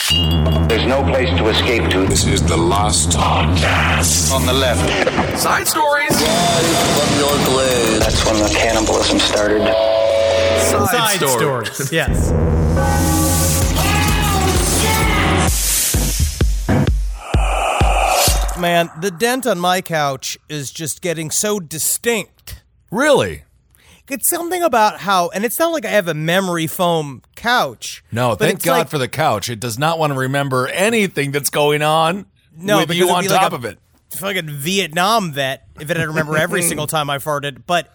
There's no place to escape to. This is the last podcast. On the left. Side stories. That's when the cannibalism started. Side stories. Yes. Man, the dent on my couch is just getting so distinct. Really? It's something about how, and it's not like I have a memory foam couch. No, but thank it's God like, for the couch. It does not want to remember anything that's going on with you on top of it. Fucking Vietnam vet, if it had to remember every single time I farted. But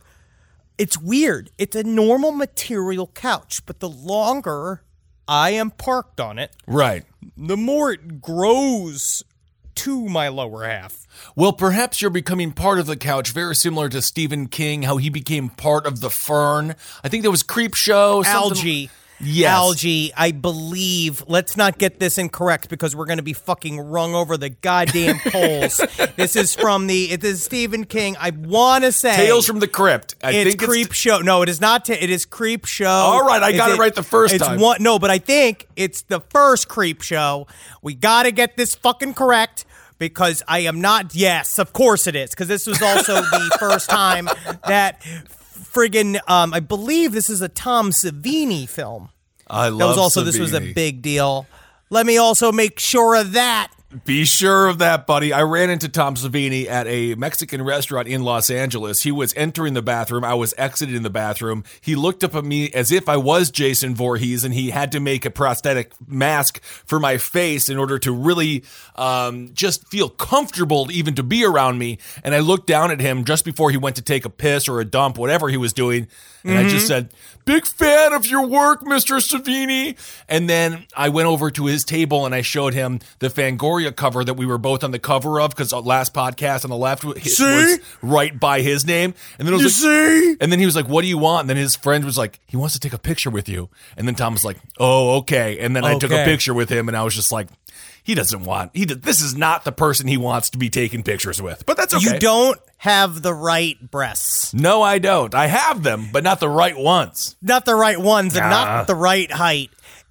it's weird. It's a normal material couch, but the longer I am parked on it, Right. the more it grows to my lower half. Well, perhaps you're becoming part of the couch, very similar to Stephen King, how he became part of the fern. I think there was Creep Show. Algae. Yes. Algae, I believe. Let's not get this incorrect because we're going to be fucking rung over the goddamn coals. This is it is Stephen King. I want to say Tales from the Crypt. It's Creep Show. No, it is not. It is Creep Show. All right, I got it right the first time. No, but I think it's the first Creep Show. We got to get this fucking correct. Because I am not, yes, of course it is. Because this was also the first time that friggin', I believe this is a Tom Savini film. I love Savini. This was a big deal. Let me also make sure of that. Be sure of that, buddy. I ran into Tom Savini at a Mexican restaurant in Los Angeles. He was entering the bathroom. I was exiting the bathroom. He looked up at me as if I was Jason Voorhees, and he had to make a prosthetic mask for my face in order to really just feel comfortable even to be around me. And I looked down at him just before he went to take a piss or a dump, whatever he was doing. And I just said, "Big fan of your work, Mr. Savini." And then I went over to his table and I showed him the Fangoria cover that we were both on the cover of, because last podcast on the left was right by his name. And then and then he was like, "What do you want?" And then his friend was like, "He wants to take a picture with you." And then Tom was like, "Oh, okay." And then I took a picture with him, and I was just like, this is not the person he wants to be taking pictures with. But that's okay. You don't have the right breasts. No, I don't. I have them, but not the right ones. Not the right ones and not the right height.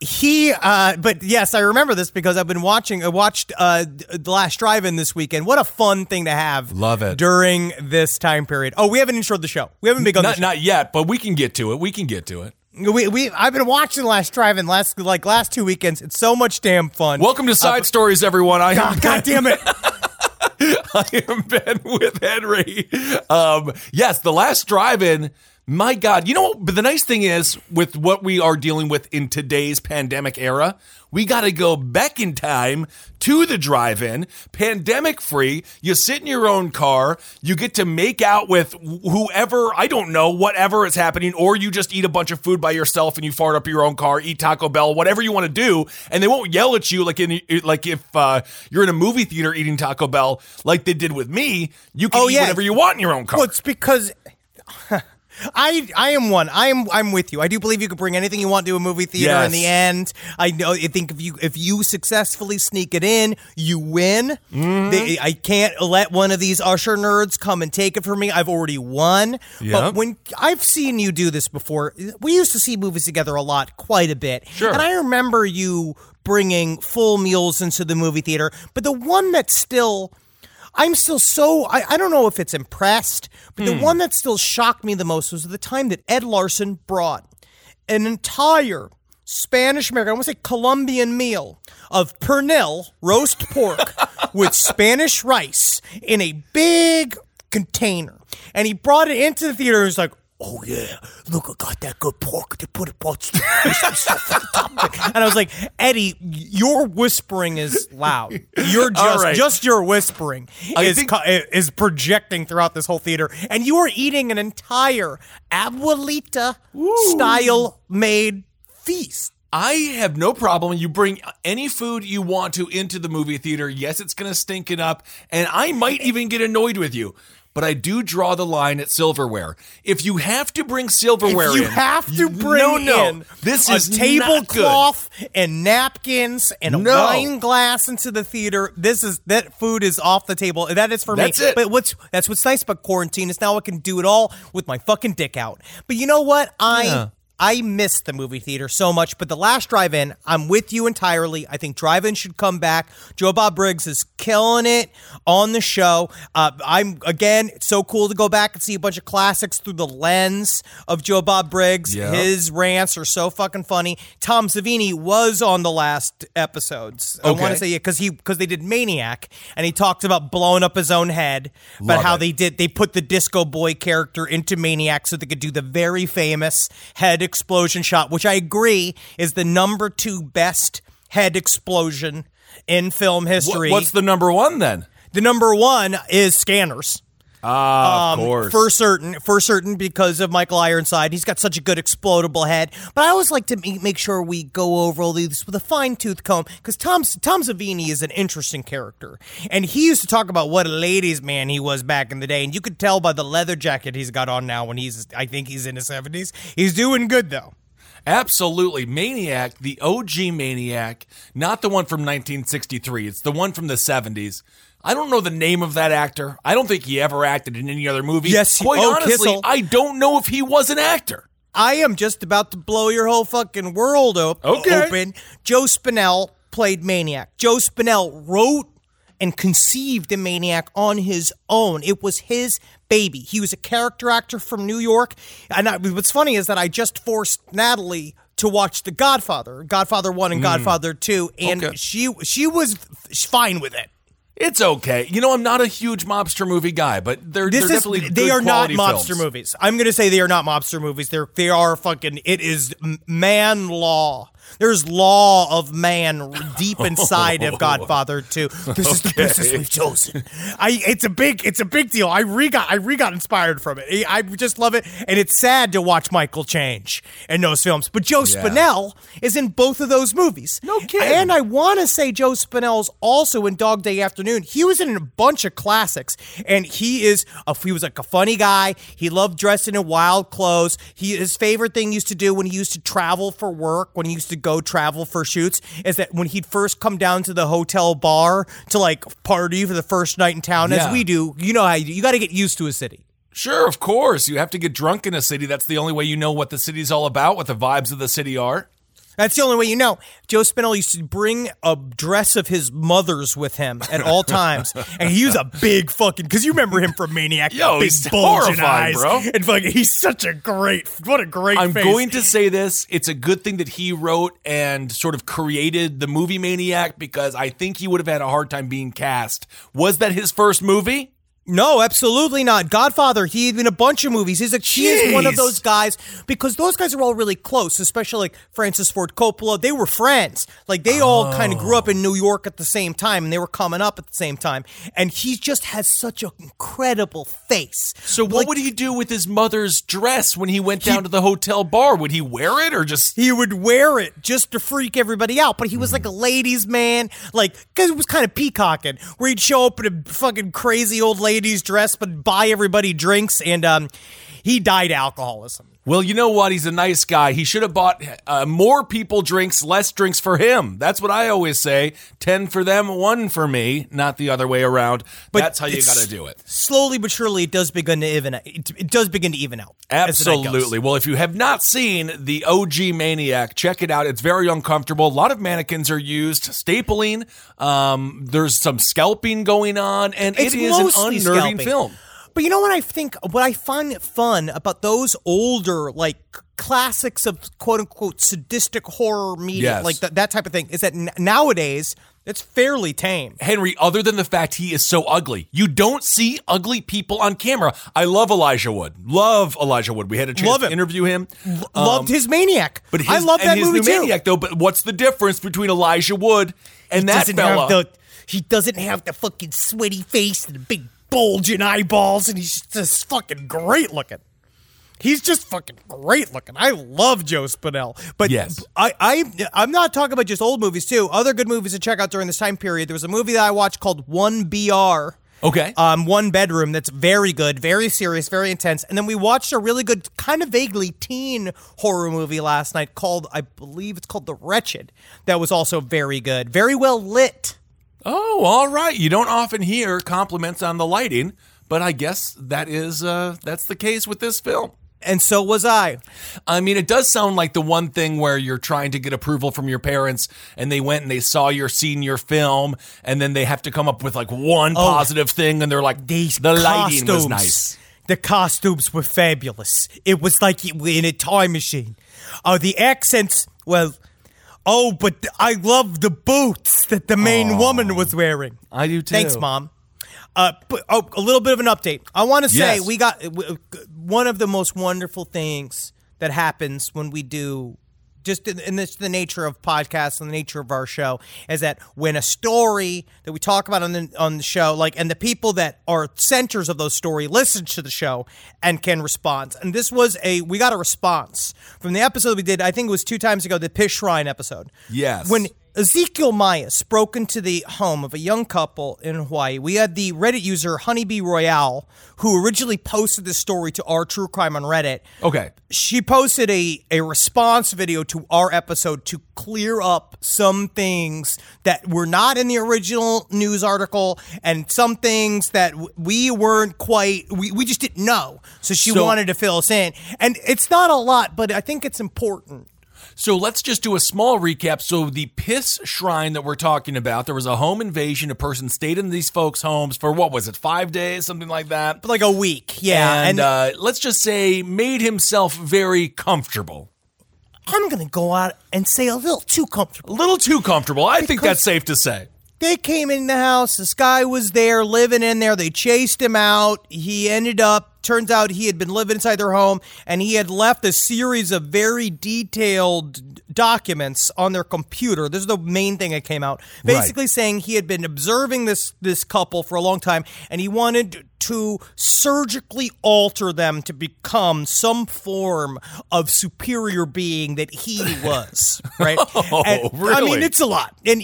But yes, I remember this because I've been I watched The Last Drive-In this weekend. What a fun thing to have. Love it. During this time period. Oh, we haven't introed the show. We haven't begun the show. Not yet, but we can get to it. I've been watching The Last Drive-In last 2 weekends. It's so much damn fun. Welcome to Side Stories, everyone. God damn it. I am Ben with Henry. Yes, The Last Drive-In. My God, but the nice thing is with what we are dealing with in today's pandemic era, we got to go back in time to the drive-in, pandemic free. You sit in your own car, you get to make out with whoever, I don't know, whatever is happening, or you just eat a bunch of food by yourself and you fart up your own car, eat Taco Bell, whatever you want to do, and they won't yell at you like if you're in a movie theater eating Taco Bell like they did with me. You can eat whatever you want in your own car. Well, it's because I am one. I'm with you. I do believe you can bring anything you want to a movie theater in the end. I think if you successfully sneak it in, you win. Mm-hmm. I can't let one of these usher nerds come and take it from me. I've already won. Yep. But when I've seen you do this before, we used to see movies together a lot, quite a bit. Sure. And I remember you bringing full meals into the movie theater. But the one that's still... I'm still I don't know if it's impressed, but the one that still shocked me the most was the time that Ed Larson brought an entire Spanish-American, I want to say Colombian meal of pernil, roast pork, with Spanish rice in a big container. And he brought it into the theater and was like, "Oh, yeah, look, I got that good pork. They put stuff on the top of it." And I was like, "Eddie, your whispering is loud. You're just your whispering is projecting throughout this whole theater. And you are eating an entire abuelita-style made feast." I have no problem. You bring any food you want to into the movie theater. Yes, it's going to stink it up. And I might even get annoyed with you. But I do draw the line at silverware. If you have to bring silverware in... If you have to bring in this is a tablecloth and napkins and a wine glass into the theater, that food is off the table. That is for me. That's it. But that's what's nice about quarantine is now I can do it all with my fucking dick out. But you know what? I I miss the movie theater so much, but The Last Drive-In, I'm with you entirely. I think drive-in should come back. Joe Bob Briggs is killing it on the show. It's so cool to go back and see a bunch of classics through the lens of Joe Bob Briggs. Yep. His rants are so fucking funny. Tom Savini was on the last episodes. I want to say, because they did Maniac, and he talked about blowing up his own head, but how they put the Disco Boy character into Maniac so they could do the very famous head explosion shot, which I agree is the number 2 best head explosion in film history. What's the number 1 then? The number 1 is Scanners. Of course. For certain, because of Michael Ironside. He's got such a good explodable head. But I always like to make sure we go over all these with a fine-tooth comb, because Tom Savini is an interesting character. And he used to talk about what a ladies' man he was back in the day, and you could tell by the leather jacket he's got on now when I think he's in his 70s. He's doing good, though. Absolutely. Maniac, the OG Maniac, not the one from 1963. It's the one from the 70s. I don't know the name of that actor. I don't think he ever acted in any other movie. Yes, quite honestly, Kissel. I don't know if he was an actor. I am just about to blow your whole fucking world open. Joe Spinell played Maniac. Joe Spinell wrote and conceived the Maniac on his own. It was his baby. He was a character actor from New York. And what's funny is that I just forced Natalie to watch The Godfather, Godfather 1 and Godfather 2, and she was fine with it. It's okay. You know, I'm not a huge mobster movie guy, but they're definitely good they are not quality mobster films. movies. I'm going to say they are not mobster movies. They are fucking, it is man law. There's law of man deep inside of Godfather 2. This is the business we've chosen. It's a big deal. I got inspired from it. I just love it, and it's sad to watch Michael change in those films. But Joe Spinell is in both of those movies. No kidding. And I want to say Joe Spinell's also in Dog Day Afternoon. He was in a bunch of classics, and he was like a funny guy. He loved dressing in wild clothes. His favorite thing used to do when he used to travel for work, when he used to go travel for shoots, is that when he'd first come down to the hotel bar to like party for the first night in town, as we do, you know how you got to get used to a city. Sure, of course. You have to get drunk in a city. That's the only way you know what the city's all about, what the vibes of the city are. That's the only way you know. Joe Spinell used to bring a dress of his mother's with him at all times. And he was a big fucking, because you remember him from Maniac. Yo, big he's bulging horrifying, eyes, bro. And fucking, he's such a great, what a great I'm face. going to say this. It's a good thing that he wrote and sort of created the movie Maniac, because I think he would have had a hard time being cast. Was that his first movie? No, absolutely not. Godfather, he's in a bunch of movies. He is one of those guys, because those guys are all really close, especially like Francis Ford Coppola. They were friends. Like, they all kind of grew up in New York at the same time, and they were coming up at the same time. And he just has such an incredible face. So what would he do with his mother's dress when he went down to the hotel bar? Would he wear it or just... He would wear it just to freak everybody out, but he was like a ladies' man, like, because it was kind of peacocking, where he'd show up in a fucking crazy old lady's dress, but buy everybody drinks, and he died of alcoholism. Well, you know what? He's a nice guy. He should have bought more people drinks, less drinks for him. That's what I always say. 10 for them, 1 for me, not the other way around. But that's how you got to do it. Slowly but surely, it does begin to even out. It does begin to even out. Absolutely. Well, if you have not seen the OG Maniac, check it out. It's very uncomfortable. A lot of mannequins are used, stapling. There's some scalping going on, and it is an unnerving film. But you know what I find fun about those older, like, classics of quote-unquote sadistic horror media, like that type of thing, is that nowadays, it's fairly tame. Henry, other than the fact he is so ugly, you don't see ugly people on camera. I love Elijah Wood. We had a chance to interview him. Loved his Maniac. But I love that movie too. Maniac, though, but what's the difference between Elijah Wood and that fella? He doesn't have the fucking sweaty face and the big bulging eyeballs, and he's just fucking great looking. He's just fucking great looking. I love Joe Spinell. But yes. I'm not talking about just old movies, too. Other good movies to check out during this time period. There was a movie that I watched called 1BR. Okay. One Bedroom, that's very good, very serious, very intense. And then we watched a really good, kind of vaguely teen horror movie last night called, I believe it's called The Wretched. That was also very good. Very well lit. Oh, all right. You don't often hear compliments on the lighting, but I guess that's the case with this film. And so was I. I mean, it does sound like the one thing where you're trying to get approval from your parents and they went and they saw your senior film and then they have to come up with like one positive thing and they're like, the lighting was nice. The costumes were fabulous. It was like in a time machine. The accents, but I love the boots that the main woman was wearing. I do too. Thanks, Mom. A little bit of an update. I want to say we got one of the most wonderful things that happens when we do, just in this, the nature of podcasts and the nature of our show, is that when a story that we talk about on the show, like, and the people that are centers of those stories listen to the show and can respond. And this was we got a response from the episode we did, I think it was 2 times ago, the Piss Shrine episode. Yes. When Ezekiel Myas broke into the home of a young couple in Hawaii, we had the Reddit user Honeybee Royale, who originally posted this story to our True Crime on Reddit. Okay. She posted a response video to our episode to clear up some things that were not in the original news article and some things that we weren't quite, we just didn't know. So she wanted to fill us in. And it's not a lot, but I think it's important. So let's just do a small recap. So the Piss Shrine that we're talking about, there was a home invasion. A person stayed in these folks' homes for, 5 days, something like that? Like a week, yeah. And let's just say made himself very comfortable. I'm going to go out and say a little too comfortable. A little too comfortable. I think that's safe to say. They came in the house. This guy was there, living in there. They chased him out. He turns out he had been living inside their home, and he had left a series of very detailed documents on their computer. This is the main thing that came out. Basically saying he had been observing this couple for a long time, and he wanted to surgically alter them to become some form of superior being that he was, right? Really? I mean, it's a lot. And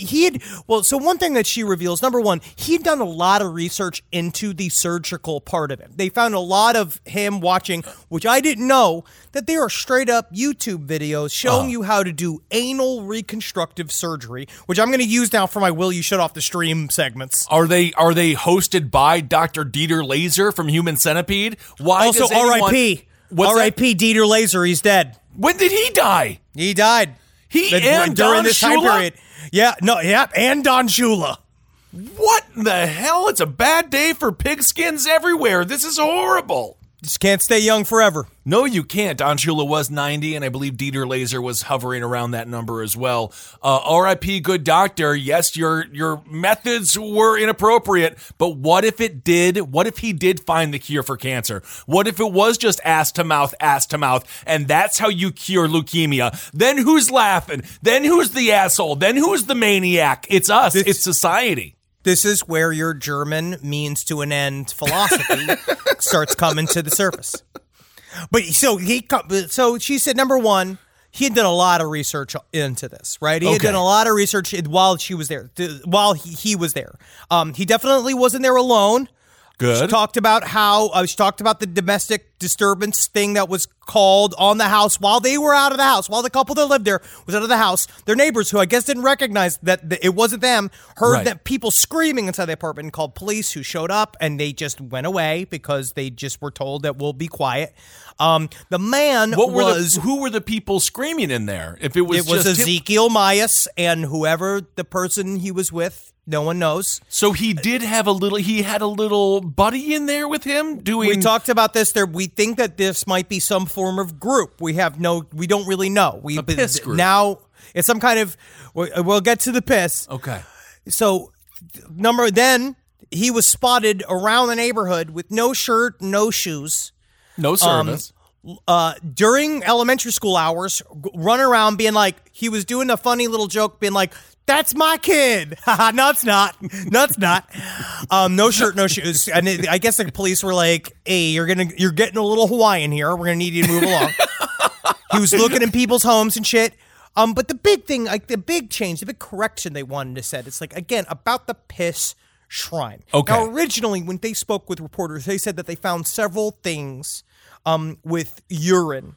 so one thing that she reveals, number one, he'd done a lot of research into the surgical part of it. They found a lot of him watching, which I didn't know, that there are straight up YouTube videos showing you how to do anal reconstructive surgery, which I'm going to use now for my Will You Shut Off the Stream segments. Are they hosted by Dr. Dieter Laser from Human Centipede? Why? Also, R.I.P. R.I.P. Dieter Laser. He's dead. When did he die? He died. And during Don this time Shula? period. And Don Shula. What the hell? It's a bad day for pigskins everywhere. This is horrible. Just can't stay young forever. No, you can't. Don Shula was 90, and I believe Dieter Laser was hovering around that number as well. R.I.P. Good doctor. Yes, your methods were inappropriate, but what if he did find the cure for cancer? What if it was just ass to mouth, and that's how you cure leukemia? Then who's laughing? Then who's the asshole? Then who's the maniac? It's us. It's society. This is where your German means to an end philosophy starts coming to the surface. But so she said, number one, he had done a lot of research into this, right? He had done a lot of research while she was there, while he was there. He definitely wasn't there alone. Good. She talked about the domestic disturbance thing that was called on the house while they were out of the house, while the couple that lived there was out of the house. Their neighbors, who I guess didn't recognize that it wasn't them, heard that people screaming inside the apartment and called police, who showed up, and they just went away because they just were told that we'll be quiet. The man who were the people screaming in there? If it was Ezekiel Myas and whoever the person he was with. No one knows. So he had a little buddy in there with him doing. We talked about this there. We think that this might be some form of group. We don't really know. A piss group. Now it's some kind of, we'll get to the piss. Okay. So then he was spotted around the neighborhood with no shirt, no shoes. No service. During elementary school hours, run around being like, he was doing a funny little joke being like, that's my kid. No, it's not. No, it's not. No shirt, no shoes. And I guess the police were like, hey, you're getting a little Hawaiian here. We're going to need you to move along. He was looking in people's homes and shit. But the big thing, like the big change, the big correction they wanted to set, it's like, again, about the Piss Shrine. Okay. Now, originally, when they spoke with reporters, they said that they found several things with urine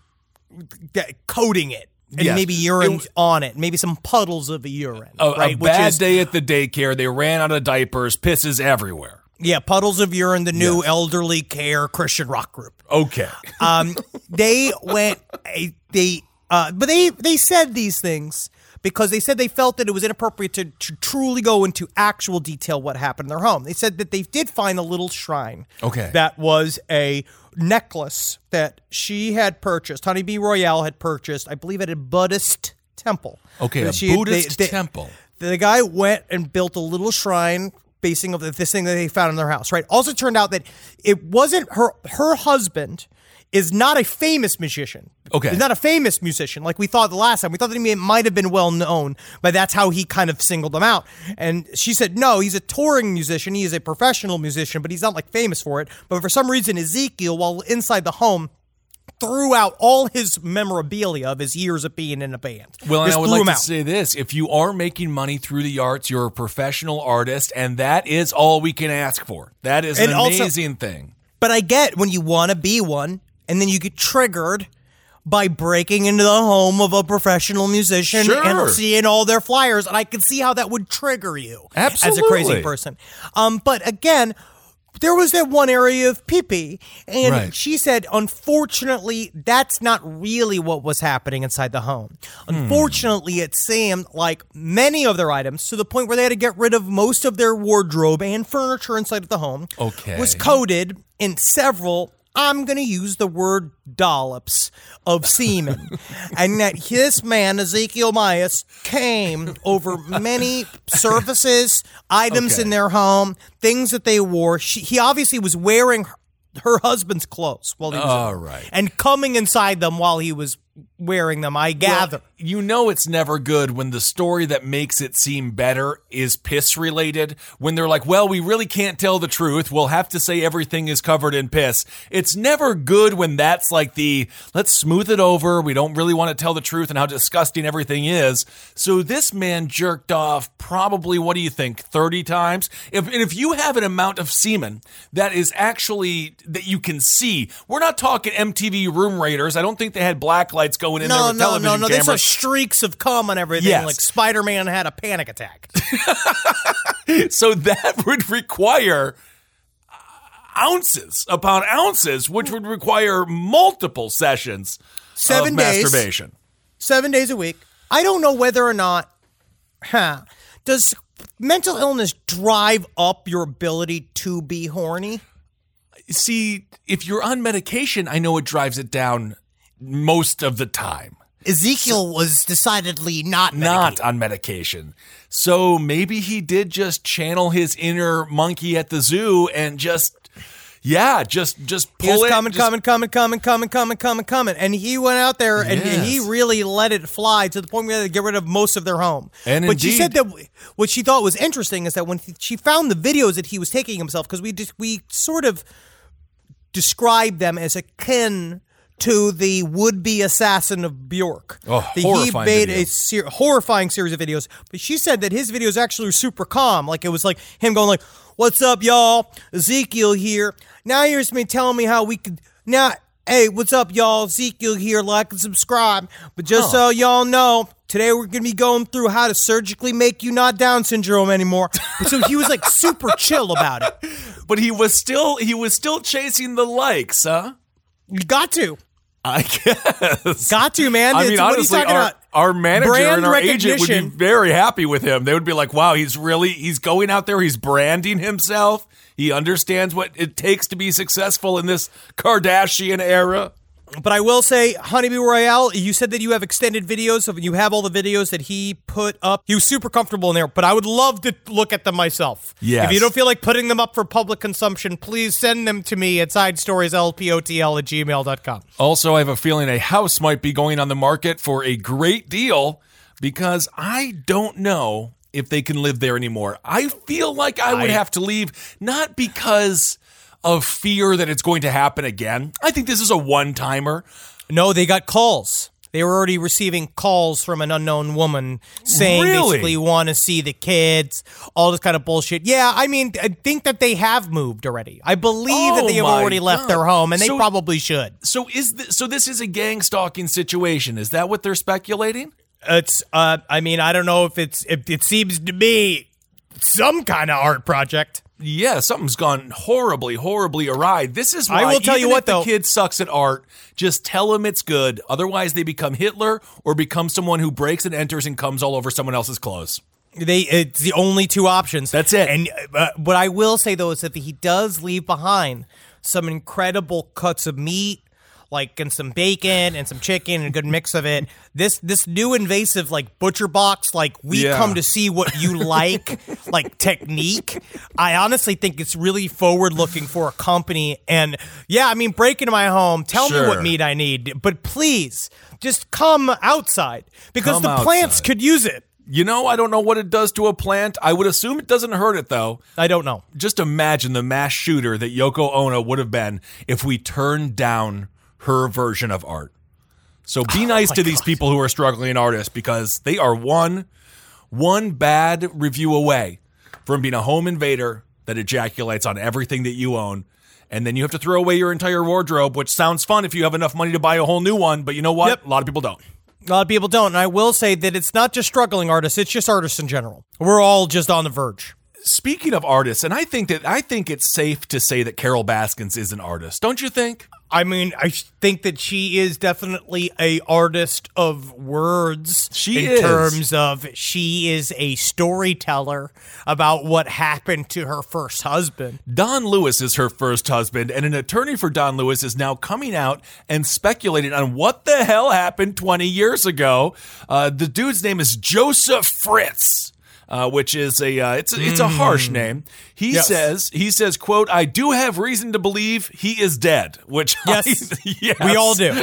coating it. And maybe urine on it. Maybe some puddles of urine. A bad day at the daycare. They ran out of diapers. Pisses everywhere. Yeah, Puddles of Urine, the new elderly care Christian rock group. Okay. They went, but they said these things because they said they felt that it was inappropriate to truly go into actual detail what happened in their home. They said that they did find a little shrine. Okay. That was a necklace that she had purchased, Honeybee Royale had purchased, I believe at a Buddhist temple. Okay, a Buddhist temple. The guy went and built a little shrine basing of this thing that they found in their house, right? Also turned out that it wasn't her husband is not a famous musician. Okay. He's not a famous musician like we thought the last time. We thought that he might have been well known, but that's how he kind of singled him out. And she said, no, he's a touring musician. He is a professional musician, but he's not like famous for it. But for some reason, Ezekiel, while inside the home, threw out all his memorabilia of his years of being in a band. Well, and Just I would threw like them to out. say this. If you are making money through the arts, you're a professional artist, and that is all we can ask for. That is an And also- amazing thing. But I get when you want to be one, and then you get triggered by breaking into the home of a professional musician Sure. and seeing all their flyers, and I can see how that would trigger you as a Absolutely. crazy person. But again, there was that one area of pee-pee, and Right. she said, unfortunately, that's not really what was happening inside the home. Unfortunately, it seemed like many of their items, to the point where they had to get rid of most of their wardrobe and furniture inside of the home, Okay. was coated in several, I'm going to use the word dollops of semen. And that this man, Ezekiel Myers, came over many surfaces, items Okay. in their home, things that they wore. He obviously was wearing her husband's clothes while he was All right. and coming inside them while he was wearing them, I gather. Well, you know it's never good when the story that makes it seem better is piss related. When they're like, well, we really can't tell the truth. We'll have to say everything is covered in piss. It's never good when that's like let's smooth it over. We don't really want to tell the truth and how disgusting everything is. So this man jerked off probably, what do you think, 30 times? If you have an amount of semen that is actually, that you can see, we're not talking MTV Room Raiders. I don't think they had black lights going in there with television no. There's cameras. streaks of cum and everything. Yes. Like Spider-Man had a panic attack. So that would require ounces upon ounces, which would require multiple sessions 7 of days. masturbation. 7 days a week. I don't know whether or not, does mental illness drive up your ability to be horny? See, if you're on medication, I know it drives it down most of the time. Ezekiel was decidedly not On medication. So maybe he did just channel his inner monkey at the zoo and just He pull was it. coming. And he went out there and he Yes. really let it fly to the point where they had to get rid of most of their home. And but she indeed. said that what she thought was interesting is that when she found the videos that he was taking himself, because we sort of described them as akin to the would-be assassin of Bjork. Oh, He horrifying made video. a horrifying series of videos. But she said that his videos actually were super calm. Like, it was like him going like, what's up, y'all? Ezekiel here. Now here's me telling me how we could... Now, hey, what's up, y'all? Ezekiel here. Like and subscribe. But just so y'all know, today we're going to be going through how to surgically make you not Down syndrome anymore. So he was like super chill about it. But he was still chasing the likes, huh? You got to. I guess. Got to, man. I mean, What are you honestly, talking about? our manager Brand and our agent would be recognition. very happy with him. They would be like, wow, he's going out there, he's branding himself. He understands what it takes to be successful in this Kardashian era. But I will say, Honeybee Royale, you said that you have extended videos of, you have all the videos that he put up. He was super comfortable in there, but I would love to look at them myself. Yes. If you don't feel like putting them up for public consumption, please send them to me at sidestorieslpotl@gmail.com. Also, I have a feeling a house might be going on the market for a great deal because I don't know if they can live there anymore. I feel like I would have to leave, not because of fear that it's going to happen again. I think this is a one-timer. No, they got calls. They were already receiving calls from an unknown woman saying Really? basically you want to see the kids, all this kind of bullshit. Yeah, I mean, I think that they have moved already. I believe that Oh they have my already left God. their home, and they So- probably should. So this is a gang stalking situation. Is that what they're speculating? It's, I mean, I don't know if it seems to me some kind of art project. Yeah, something's gone horribly, horribly awry. This is why I will tell even you what, if the though, kid sucks at art, just tell him it's good. Otherwise, they become Hitler or become someone who breaks and enters and comes all over someone else's clothes. It's the only two options. That's it. And what I will say, though, is that he does leave behind some incredible cuts of meat, like, and some bacon and some chicken and a good mix of it. This new invasive, like, butcher box, like, we come to see what you like technique. I honestly think it's really forward looking for a company. And yeah, I mean, break into my home, tell me what meat I need, but please just come outside because the plants could use it. You know, I don't know what it does to a plant. I would assume it doesn't hurt it, though. I don't know. Just imagine the mass shooter that Yoko Ono would have been if we turned down her version of art. So be nice to these people who are struggling artists, because they are one bad review away from being a home invader that ejaculates on everything that you own. And then you have to throw away your entire wardrobe, which sounds fun if you have enough money to buy a whole new one. But you know what? Yep. A lot of people don't. A lot of people don't. And I will say that it's not just struggling artists, it's just artists in general. We're all just on the verge. Speaking of artists, and I think it's safe to say that Carol Baskins is an artist, don't you think? I mean, I think that she is definitely a artist of words. In terms of she is a storyteller about what happened to her first husband. Don Lewis is her first husband, and an attorney for Don Lewis is now coming out and speculating on what the hell happened 20 years ago. The dude's name is Joseph Fritz. Which is it's a harsh name. He says, quote, "I do have reason to believe he is dead," which yes. Yes. We all do.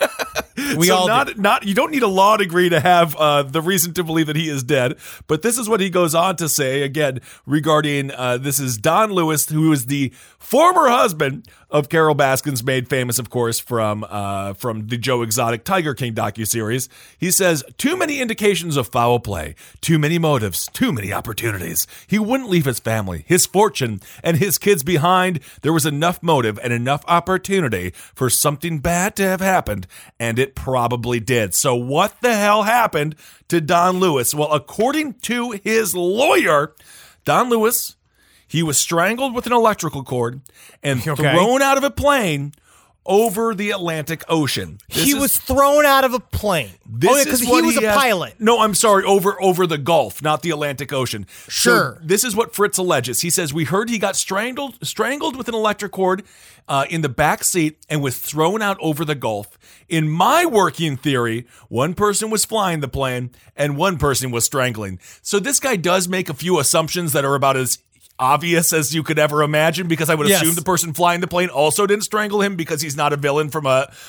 You don't need a law degree to have the reason to believe that he is dead. But this is what he goes on to say again regarding this is Don Lewis, who is the former husband of Carol Baskins, made famous, of course, from the Joe Exotic Tiger King docuseries. He says, "Too many indications of foul play, too many motives, too many opportunities. He wouldn't leave his family, his fortune, and his kids behind. There was enough motive and enough opportunity for something bad to have happened, and it probably did." So what the hell happened to Don Lewis? Well, according to his lawyer, Don Lewis, he was strangled with an electrical cord and thrown out of a plane over the Atlantic Ocean. He was thrown out of a plane. Because he was a pilot. No, I'm sorry, over the Gulf, not the Atlantic Ocean. Sure. So this is what Fritz alleges. He says, "We heard he got strangled with an electric cord in the back seat and was thrown out over the Gulf. In my working theory, one person was flying the plane and one person was strangling." So this guy does make a few assumptions that are about as obvious as you could ever imagine, because I would assume the person flying the plane also didn't strangle him because he's not a villain from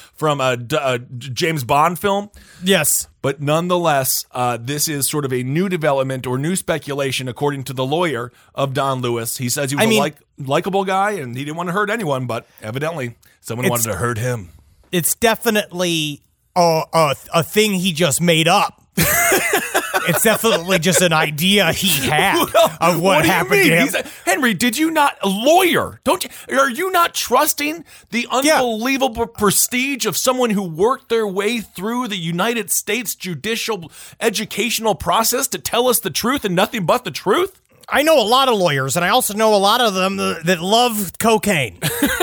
a James Bond film. Yes. But nonetheless, this is sort of a new development or new speculation, according to the lawyer of Don Lewis. He says he was a likable guy and he didn't want to hurt anyone, but evidently someone wanted to hurt him. It's definitely a thing he just made up. It's definitely just an idea he had of what happened to him. Henry, did you not, a lawyer, are you not trusting the unbelievable prestige of someone who worked their way through the United States judicial educational process to tell us the truth and nothing but the truth? I know a lot of lawyers, and I also know a lot of them that love cocaine.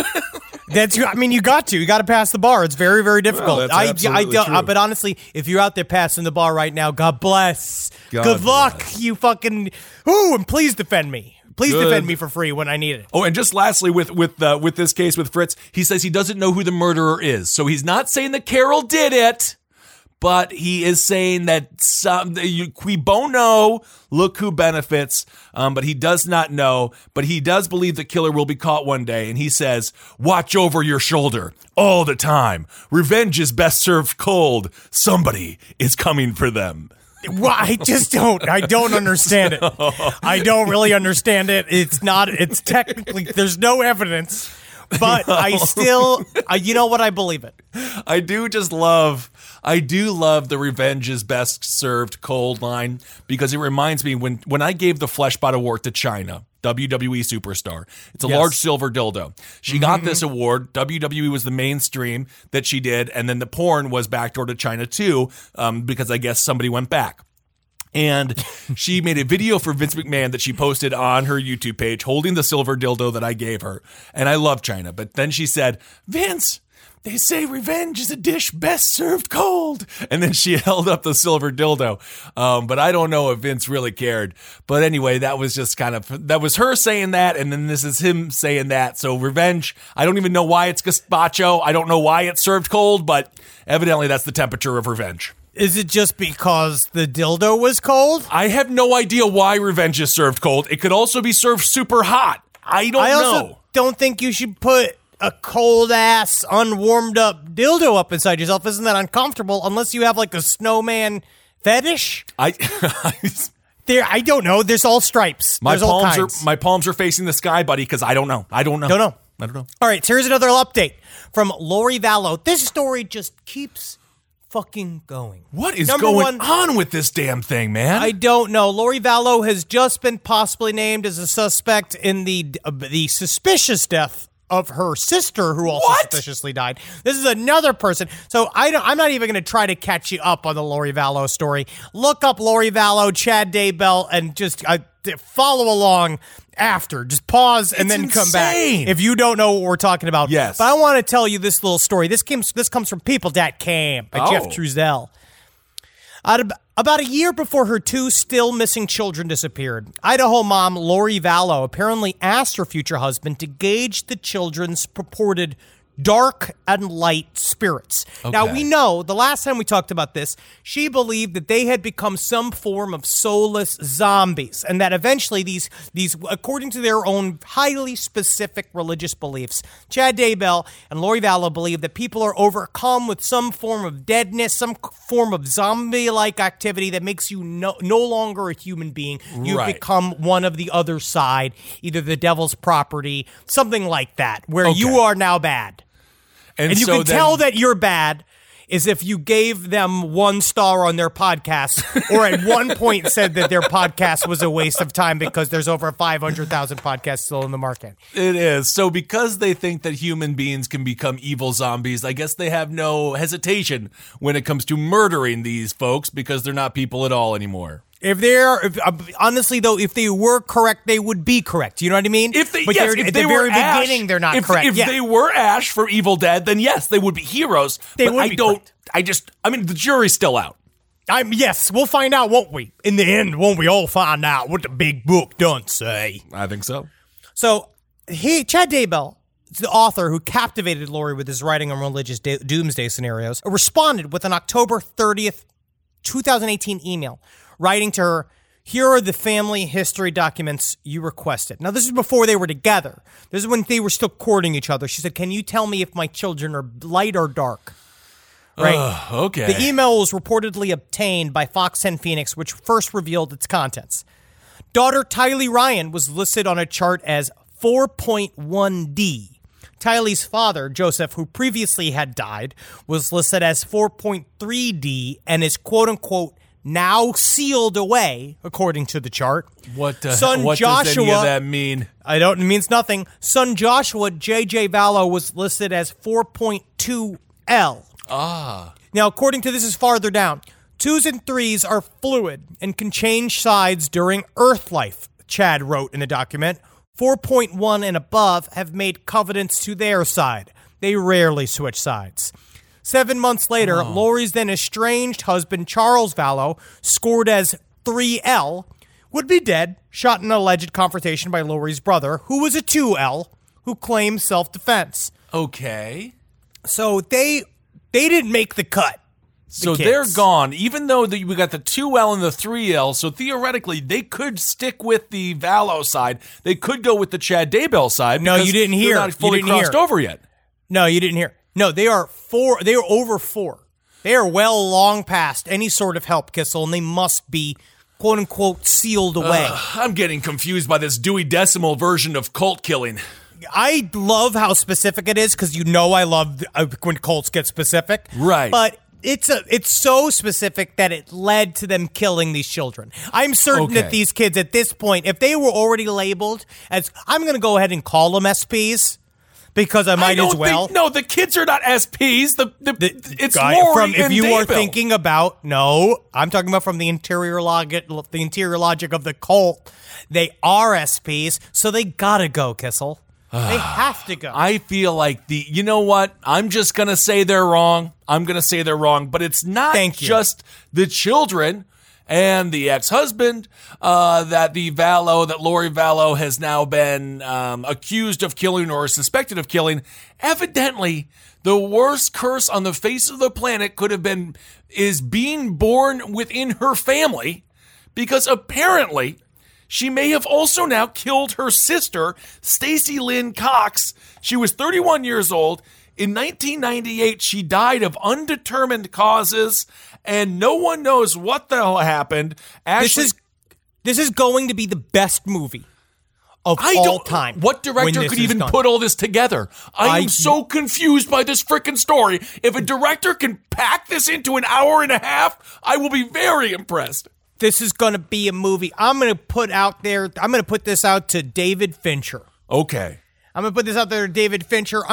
You got to pass the bar. It's very, very difficult. Well, that's absolutely true. But honestly, if you're out there passing the bar right now, God bless. Good luck, you fucking. And please defend me. Please defend me for free when I need it. Oh, and just lastly, with this case with Fritz, he says he doesn't know who the murderer is. So he's not saying that Carol did it, but he is saying that qui bono, look who benefits, but he does not know, but he does believe the killer will be caught one day, and he says, "Watch over your shoulder all the time. Revenge is best served cold. Somebody is coming for them." Well, I don't understand it. I don't really understand it. It's technically, there's no evidence. But I still, you know what? I believe it. I do love the revenge is best served cold line, because it reminds me when I gave the Fleshbot Award to China, WWE superstar. It's a large silver dildo. She got this award. WWE was the mainstream that she did, and then the porn was backdoor to China too, because I guess somebody went back. And she made a video for Vince McMahon that she posted on her YouTube page holding the silver dildo that I gave her. And I love China. But then she said, Vince, they say revenge is a dish best served cold. And then she held up the silver dildo. But I don't know if Vince really cared. But anyway, that was just that was her saying that. And then this is him saying that. So revenge, I don't even know why it's gazpacho. I don't know why it's served cold, but evidently that's the temperature of revenge. Is it just because the dildo was cold? I have no idea why revenge is served cold. It could also be served super hot. I don't know. Also don't think you should put a cold-ass, unwarmed-up dildo up inside yourself. Isn't that uncomfortable? Unless you have, like, a snowman fetish? I don't know. There's all stripes. There's all kinds. My palms are facing the sky, buddy, because I don't know. I don't know. All right, so here's another update from Lori Vallow. This story just keeps fucking going. What is going on with this damn thing, man? I don't know. Lori Vallow has just been possibly named as a suspect in the suspicious death of her sister, who also suspiciously died. This is another person. So I'm not even going to try to catch you up on the Lori Vallow story. Look up Lori Vallow, Chad Daybell, and just follow along after. Just pause and then come back if you don't know what we're talking about. Yes. But I want to tell you this little story. This comes from People.com by Jeff Truesdell. About a year before her two still missing children disappeared, Idaho mom Lori Vallow apparently asked her future husband to gauge the children's purported dark and light spirits. Okay. Now, we know the last time we talked about this, she believed that they had become some form of soulless zombies, and that eventually these according to their own highly specific religious beliefs, Chad Daybell and Lori Vallow believe that people are overcome with some form of deadness, some form of zombie-like activity that makes you no longer a human being. You become one of the other side, either the devil's property, something like that, where you are now bad. And you can tell that you're bad is if you gave them 1 star on their podcast or at one point said that their podcast was a waste of time because there's over 500,000 podcasts still in the market. It is. So because they think that human beings can become evil zombies, I guess they have no hesitation when it comes to murdering these folks because they're not people at all anymore. Honestly, though, if they were correct, they would be correct. You know what I mean? At the very beginning, they're not correct. If they were Ash from Evil Dead, then yes, they would be heroes. The jury's still out. Yes, we'll find out, won't we? In the end, won't we all find out what the big book done say? I think so. So, Chad Daybell, the author who captivated Lori with his writing on religious doomsday scenarios, responded with an October 30th, 2018 email, writing to her, "Here are the family history documents you requested." Now, this is before they were together. This is when they were still courting each other. She said, "Can you tell me if my children are light or dark?" Right? Okay. The email was reportedly obtained by Fox 10 Phoenix, which first revealed its contents. Daughter Tylee Ryan was listed on a chart as 4.1D. Tylee's father, Joseph, who previously had died, was listed as 4.3D and is quote-unquote now sealed away, according to the chart. What does any of that mean? It means nothing. Son Joshua, J.J. Vallow, was listed as 4.2L. Now, according to this is farther down. 2s and 3s are fluid and can change sides during Earth life, Chad wrote in the document. 4.1 and above have made covenants to their side. They rarely switch sides. 7 months later, Lori's then estranged husband, Charles Vallow, scored as 3L, would be dead, shot in an alleged confrontation by Lori's brother, who was a 2L, who claimed self-defense. Okay. So they didn't make the cut. So they're gone, even though we got the 2L and the 3L, so theoretically they could stick with the Vallow side. They could go with the Chad Daybell side. No, you didn't hear. They're not fully crossed over yet. No, you didn't hear. No, they are 4. They are over 4. They are well long past any sort of help, Kissel, and they must be, quote-unquote, sealed away. I'm getting confused by this Dewey Decimal version of cult killing. I love how specific it is, because you know I love when cults get specific. Right. But it's so specific that it led to them killing these children. I'm certain that these kids at this point, if they were already labeled as, I'm going to go ahead and call them SPs, because I might as well. No, the kids are not SPs. It's Guy, Lori if and you Daybell. are thinking about, no, I'm talking about from the interior logic of the cult. They are SPs, so they gotta go, Kissel. They have to go. I feel like you know what? I'm just going to say they're wrong. But it's not just the children and the ex-husband that Lori Vallow has now been accused of killing or suspected of killing. Evidently, the worst curse on the face of the planet is being born within her family, because apparently she may have also now killed her sister, Stacy Lynn Cox. She was 31 years old. In 1998, she died of undetermined causes, and no one knows what the hell happened. Ashley, This is going to be the best movie of all time. What director could even put all this together? I am so confused by this freaking story. If a director can pack this into an hour and a half, I will be very impressed. This is going to be a movie. I'm going to put this out to David Fincher. Okay. I'm going to put this out there to David Fincher.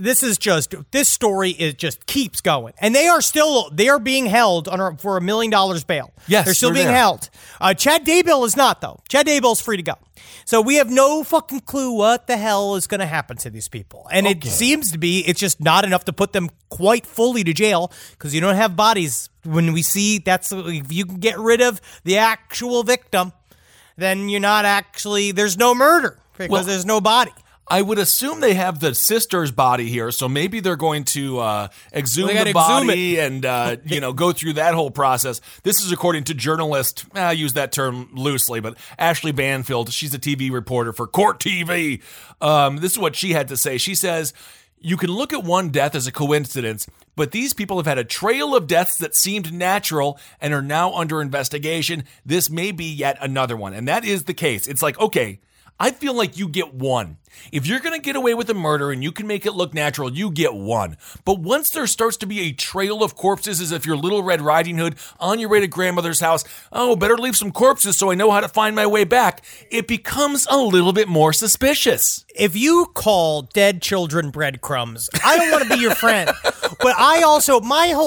This story just keeps going. And they are being held for $1 million bail. Yes, they're still being held. Chad Daybell is not, though. Chad Daybell's free to go. So we have no fucking clue what the hell is going to happen to these people. And it seems to be, it's just not enough to put them quite fully to jail, because you don't have bodies. When we see if you can get rid of the actual victim, then there's no murder, because there's no body. I would assume they have the sister's body here, so maybe they're going to exhume the body and go through that whole process. This is according to journalist, I use that term loosely, but Ashley Banfield. She's a TV reporter for Court TV. This is what she had to say. She says, "You can look at one death as a coincidence, but these people have had a trail of deaths that seemed natural and are now under investigation. This may be yet another one." And that is the case. It's like, okay, I feel like you get one. If you're going to get away with a murder and you can make it look natural, you get one. But once there starts to be a trail of corpses, as if you're Little Red Riding Hood on your way to grandmother's house, better leave some corpses so I know how to find my way back, it becomes a little bit more suspicious. If you call dead children breadcrumbs, I don't want to be your friend. But I also,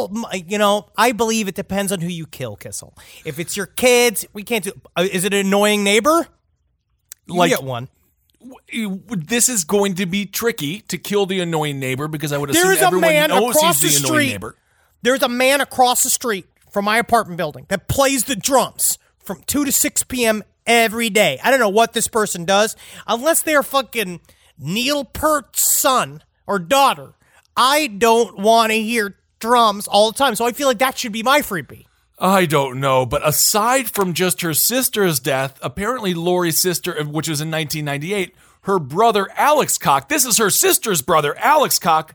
I believe it depends on who you kill, Kissel. If it's your kids, we can't do. Is it an annoying neighbor? You get one. This is going to be tricky to kill the annoying neighbor, because I would assume everyone knows he's the annoying neighbor. There's a man across the street from my apartment building that plays the drums from 2 to 6 p.m. every day. I don't know what this person does, unless they're fucking Neil Peart's son or daughter. I don't want to hear drums all the time, so I feel like that should be my freebie. I don't know, but aside from just her sister's death, apparently Lori's sister, which was in 1998, her brother Alex Cox, this is her sister's brother, Alex Cox,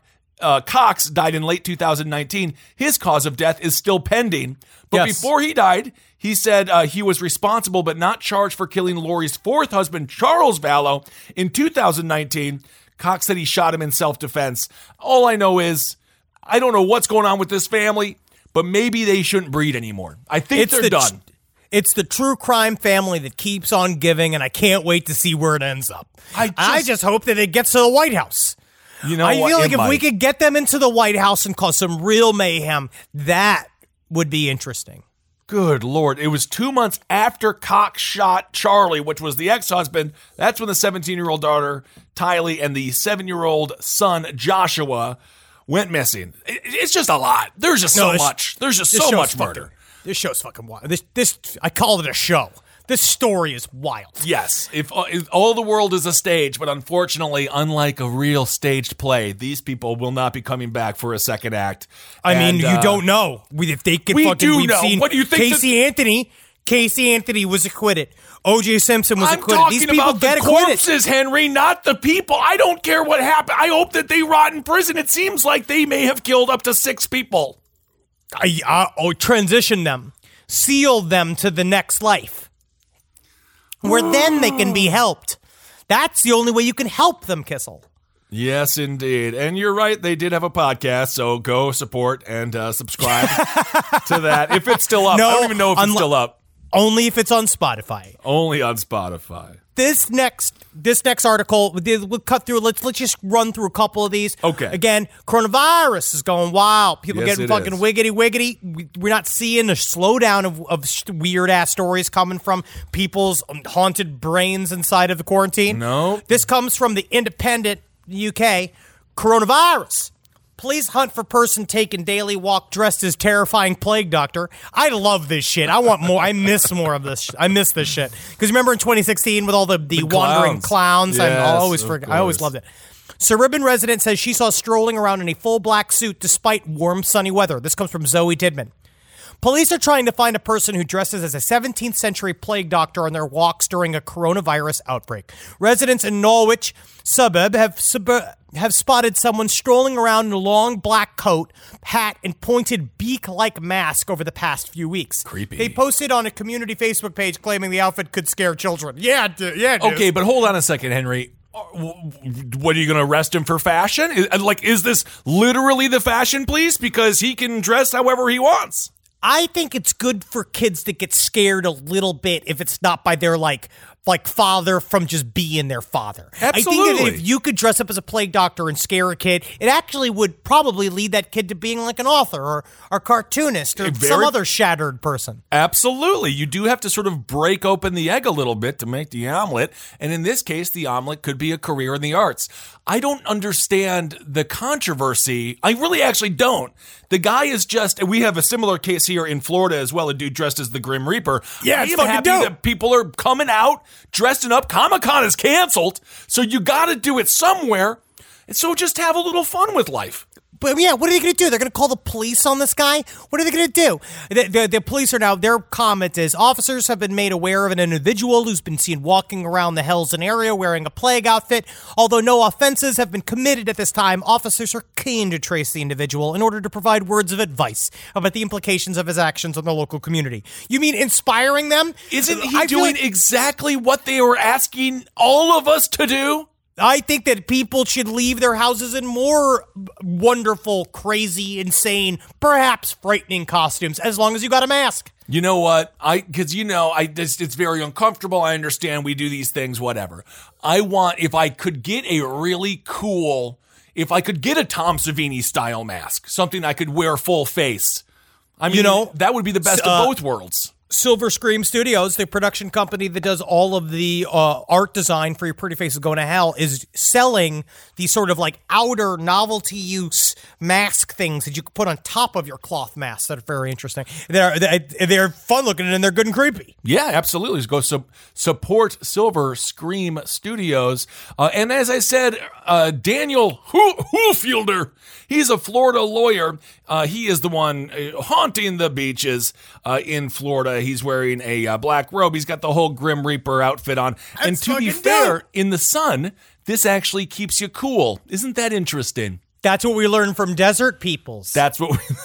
died in late 2019. His cause of death is still pending. But before he died, he said he was responsible but not charged for killing Lori's fourth husband, Charles Vallow, in 2019. Cox said he shot him in self-defense. All I know is, I don't know what's going on with this family, but maybe they shouldn't breed anymore. I think they're done. It's the true crime family that keeps on giving, and I can't wait to see where it ends up. I just hope that it gets to the White House. You know, I feel like if we could get them into the White House and cause some real mayhem, that would be interesting. Good Lord. It was 2 months after Cox shot Charlie, which was the ex-husband. That's when the 17-year-old daughter, Tylee, and the 7-year-old son, Joshua, went missing. It's just a lot. There's just so much. There's just so much murder. This show's fucking wild. This I call it a show. This story is wild. Yes, if all the world is a stage, but unfortunately, unlike a real staged play, these people will not be coming back for a second act. I mean, you don't know if they can. We do know. What do you think? Casey Anthony was acquitted. O.J. Simpson was acquitted. I'm These talking people about get the acquitted. corpses, Henry, not the people. I don't care what happened. I hope that they rot in prison. It seems like they may have killed up to 6 people. Transition them. Seal them to the next life, where then they can be helped. That's the only way you can help them, Kissel. Yes, indeed. And you're right, they did have a podcast, so go support and subscribe to that. If it's still up. I don't even know if it's still up. Only if it's on Spotify. Only on Spotify. This next article, we'll cut through. Let's just run through a couple of these. Okay. Again, coronavirus is going wild. People Yes, getting it fucking is. wiggity. We're not seeing a slowdown of weird ass stories coming from people's haunted brains inside of the quarantine. No. This comes from the Independent, UK. Coronavirus. Police hunt for person taking daily walk dressed as terrifying plague doctor. I love this shit. I want more. I miss more of this. I miss this shit. Because remember in 2016 with all the wandering clowns? Yes, I always of forget. I always course. loved it. Suburban resident says she saw strolling around in a full black suit despite warm, sunny weather. This comes from Zoe Tidman. Police are trying to find a person who dresses as a 17th century plague doctor on their walks during a coronavirus outbreak. Residents in Norwich suburb have spotted someone strolling around in a long black coat, hat, and pointed beak-like mask over the past few weeks. Creepy. They posted on a community Facebook page claiming the outfit could scare children. Yeah, it is. Okay, but hold on a second, Henry. What, are you going to arrest him for fashion? Is this literally the fashion police? Because he can dress however he wants. I think it's good for kids to get scared a little bit if it's not by their like father from just being their father. I think that if you could dress up as a plague doctor and scare a kid, it actually would probably lead that kid to being like an author or cartoonist or some other shattered person. Absolutely. You do have to sort of break open the egg a little bit to make the omelet. And in this case, the omelet could be a career in the arts. I don't understand the controversy. I really actually don't. The guy is just, we have a similar case here in Florida as well, a dude dressed as the Grim Reaper. Yeah, it's I'm fucking happy dope. that people are coming out, dressing up. Comic-Con is canceled, so you got to do it somewhere. And so just have a little fun with life. But yeah, what are they going to do? They're going to call the police on this guy? What are they going to do? The police are now, their comment is, officers have been made aware of an individual who's been seen walking around the Hellzen area wearing a plague outfit. Although no offenses have been committed at this time, officers are keen to trace the individual in order to provide words of advice about the implications of his actions on the local community. You mean inspiring them? Isn't he doing exactly what they were asking all of us to do? I think that people should leave their houses in more wonderful, crazy, insane, perhaps frightening costumes, as long as you got a mask. You know what? It's very uncomfortable. I understand we do these things, whatever. If I could get a really cool, if I could get a Tom Savini style mask, something I could wear full face. I mean, that would be the best of both worlds. Silver Scream Studios, the production company that does all of the art design for Your Pretty Face is Going to Hell, is selling these sort of like outer novelty use mask things that you can put on top of your cloth masks that are very interesting. They're fun looking and they're good and creepy. Yeah, absolutely. Go support Silver Scream Studios. And as I said, Daniel Hooffielder, he's a Florida lawyer. He is the one haunting the beaches in Florida. He's wearing a black robe. He's got the whole Grim Reaper outfit on. And to be fair, in the sun, this actually keeps you cool. Isn't that interesting? That's what we learn from desert peoples. That's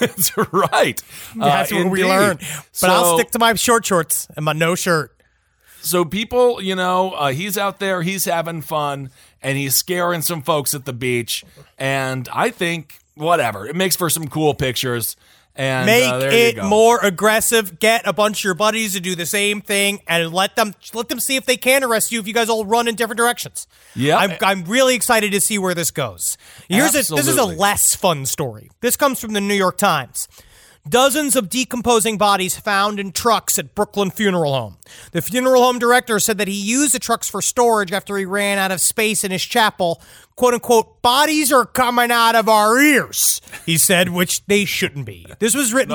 right. That's what we learn. But I'll stick to my short shorts and my no shirt. So people, he's out there, he's having fun, and he's scaring some folks at the beach. And I think, whatever, it makes for some cool pictures. And make there you it go. more aggressive. Get a bunch of your buddies to do the same thing, and let them see if they can arrest you if you guys all run in different directions. Yeah, I'm really excited to see where this goes. This is a less fun story. This comes from the New York Times. Dozens of decomposing bodies found in trucks at Brooklyn Funeral Home. The funeral home director said that he used the trucks for storage after he ran out of space in his chapel. "Quote unquote, bodies are coming out of our ears," he said, which they shouldn't be. This was written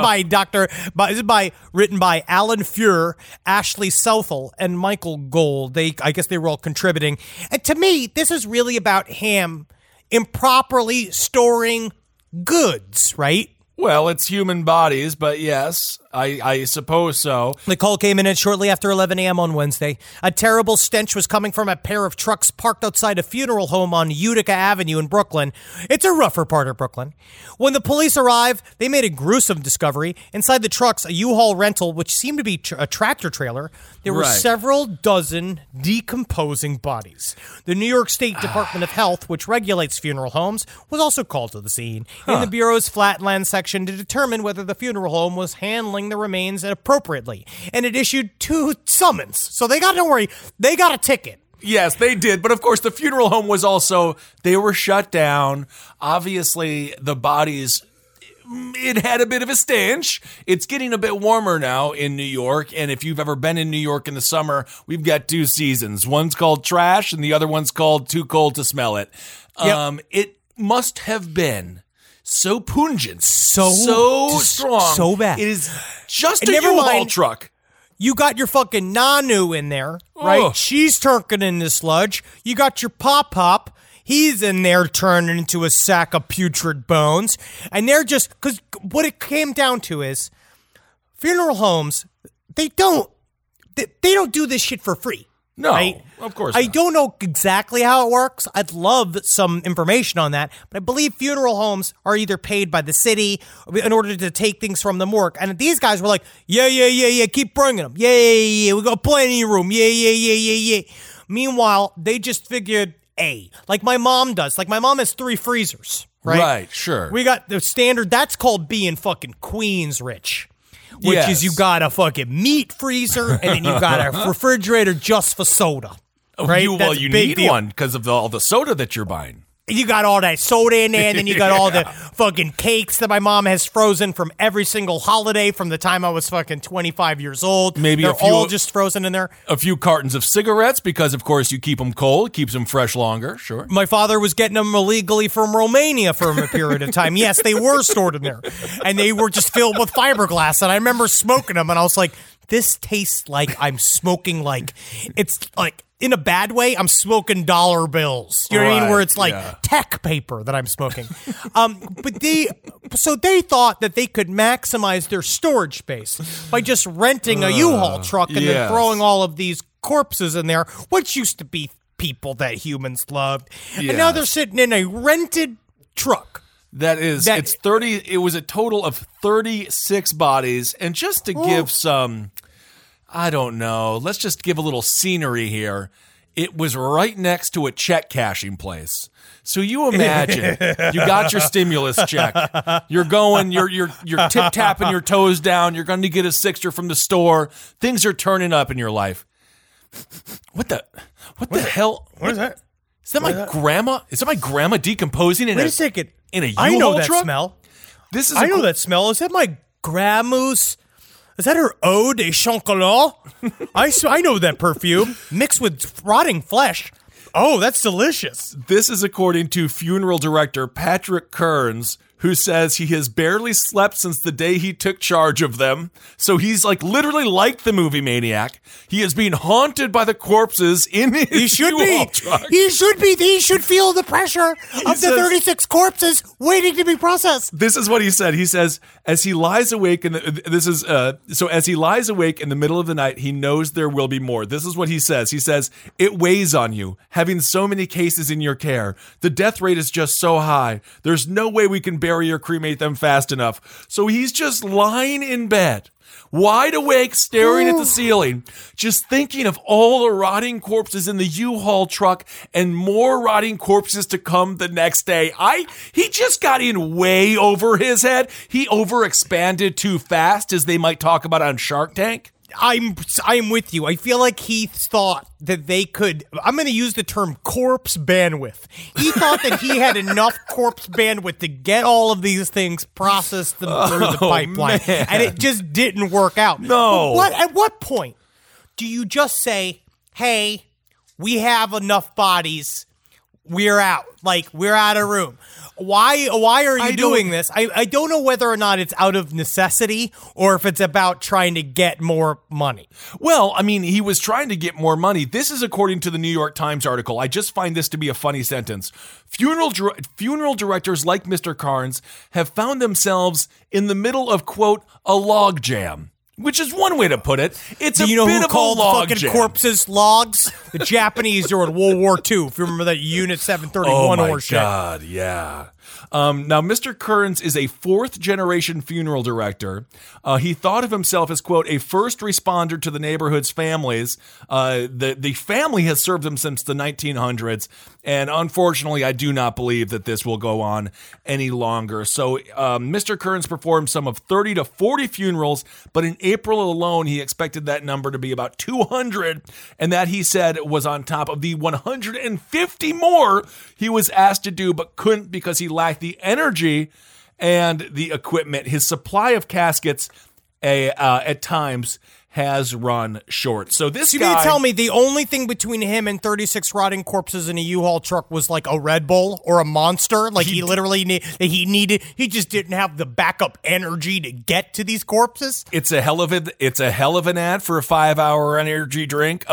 written by Alan Fuhr, Ashley Southall, and Michael Gold. I guess they were all contributing. And to me, this is really about him improperly storing goods, right? Well, it's human bodies, but yes, I suppose so. The call came in shortly after 11 a.m. on Wednesday. A terrible stench was coming from a pair of trucks parked outside a funeral home on Utica Avenue in Brooklyn. It's a rougher part of Brooklyn. When the police arrived, they made a gruesome discovery. Inside the trucks, a U-Haul rental, which seemed to be a tractor trailer, there were several dozen decomposing bodies. The New York State Department of Health, which regulates funeral homes, was also called to the scene in the Bureau's Flatland section to determine whether the funeral home was handling the remains appropriately. And it issued 2 summons. So don't worry, they got a ticket. Yes, they did. But of course, the funeral home was also, they were shut down. Obviously, the bodies, it had a bit of a stench. It's getting a bit warmer now in New York. And if you've ever been in New York in the summer, we've got 2 seasons. One's called trash and the other one's called too cold to smell it. Yep. It must have been so pungent, so strong, so bad. It is just And a never U-Haul mind- truck. You got your fucking Nanu in there, right? Oh. She's turning in the sludge. You got your Pop. He's in there turning into a sack of putrid bones. And they're just, because what it came down to is funeral homes, they don't do this shit for free. No, right? of course I not. don't know exactly how it works. I'd love some information on that. But I believe funeral homes are either paid by the city in order to take things from the morgue. And these guys were like, yeah, keep bringing them. Yeah, we got plenty of room. Yeah. Meanwhile, they just figured, like my mom does. Like my mom has 3 freezers, right? Right, sure. We got the standard, that's called being fucking Queens rich. Which Yes. is you got a fucking meat freezer and then you got a refrigerator just for soda. Right? You That's a need big deal. one because of all the soda that you're buying. You got all that soda in there, and then you got all the fucking cakes that my mom has frozen from every single holiday from the time I was fucking 25 years old. Maybe they're a few- all just frozen in there. A few cartons of cigarettes because, of course, you keep them cold, keeps them fresh longer. Sure. My father was getting them illegally from Romania for a period of time. Yes, they were stored in there, and they were just filled with fiberglass. And I remember smoking them, and I was like, "This tastes like I'm smoking it's like." In a bad way, I'm smoking dollar bills. You know what I mean? Right, Where it's like yeah. tech paper that I'm smoking. But they thought that they could maximize their storage space by just renting a U-Haul truck and then yes. throwing all of these corpses in there, which used to be people that humans loved. And now Yes. they're sitting in a rented truck. It's 30. It was a total of 36 bodies. And just to give some, I don't know, let's just give a little scenery here. It was right next to a check cashing place. So you imagine you got your stimulus check. You're going, you're tip tapping your toes down. You're going to get a $6 from the store. Things are turning up in your life. What the hell? What is that? Is that my grandma? Is that my grandma decomposing in Wait a second. in a U-Haul I know that truck? smell. This is I know that smell. Is that my grandma's? Is that her eau de chocolat? I know that perfume mixed with rotting flesh. Oh, that's delicious. This is according to funeral director Patrick Kearns, who says he has barely slept since the day he took charge of them. So he's literally like the movie Maniac. He is being haunted by the corpses in his He should U-Haul be. truck. He should be. He should feel the pressure of the says- 36 corpses waiting to be processed. This is what he said. He says, as he lies awake, as he lies awake in the middle of the night, he knows there will be more. This is what he says. He says, it weighs on you, having so many cases in your care. The death rate is just so high. There's no way we can bury or cremate them fast enough. So he's just lying in bed, wide awake, staring at the ceiling, just thinking of all the rotting corpses in the U-Haul truck and more rotting corpses to come the next day. He just got in way over his head. He overexpanded too fast, as they might talk about on Shark Tank. I'm with you. I feel like he thought that they could. I'm going to use the term corpse bandwidth. He thought that he had enough corpse bandwidth to get all of these things processed through the pipeline, man. and it just didn't work out. No. But at what point do you just say, "Hey, we have enough bodies. We're out. We're out of room." Why are you doing this? I don't know whether or not it's out of necessity or if it's about trying to get more money. Well, I mean, he was trying to get more money. This is according to the New York Times article. I just find this to be a funny sentence. Funeral directors like Mr. Carnes have found themselves in the middle of, quote, a log jam. Which is one way to put it. It's Do a you know bit who of called a log fucking jam. corpses logs? The Japanese during World War II. If you remember that Unit 731 Oh my or shit. God, yeah. Now, Mr. Kearns is a fourth-generation funeral director. He thought of himself as, quote, a first responder to the neighborhood's families. The family has served him since the 1900s, and unfortunately, I do not believe that this will go on any longer. So Mr. Kearns performed some of 30 to 40 funerals, but in April alone, he expected that number to be about 200, and that, he said, was on top of the 150 more he was asked to do but couldn't because he lacked the energy and the equipment. His supply of caskets at times has run short. So this guy... You tell me the only thing between him and 36 rotting corpses in a U-Haul truck was like a Red Bull or a Monster? Like he just didn't have the backup energy to get to these corpses? It's a hell of an ad for a 5-hour energy drink.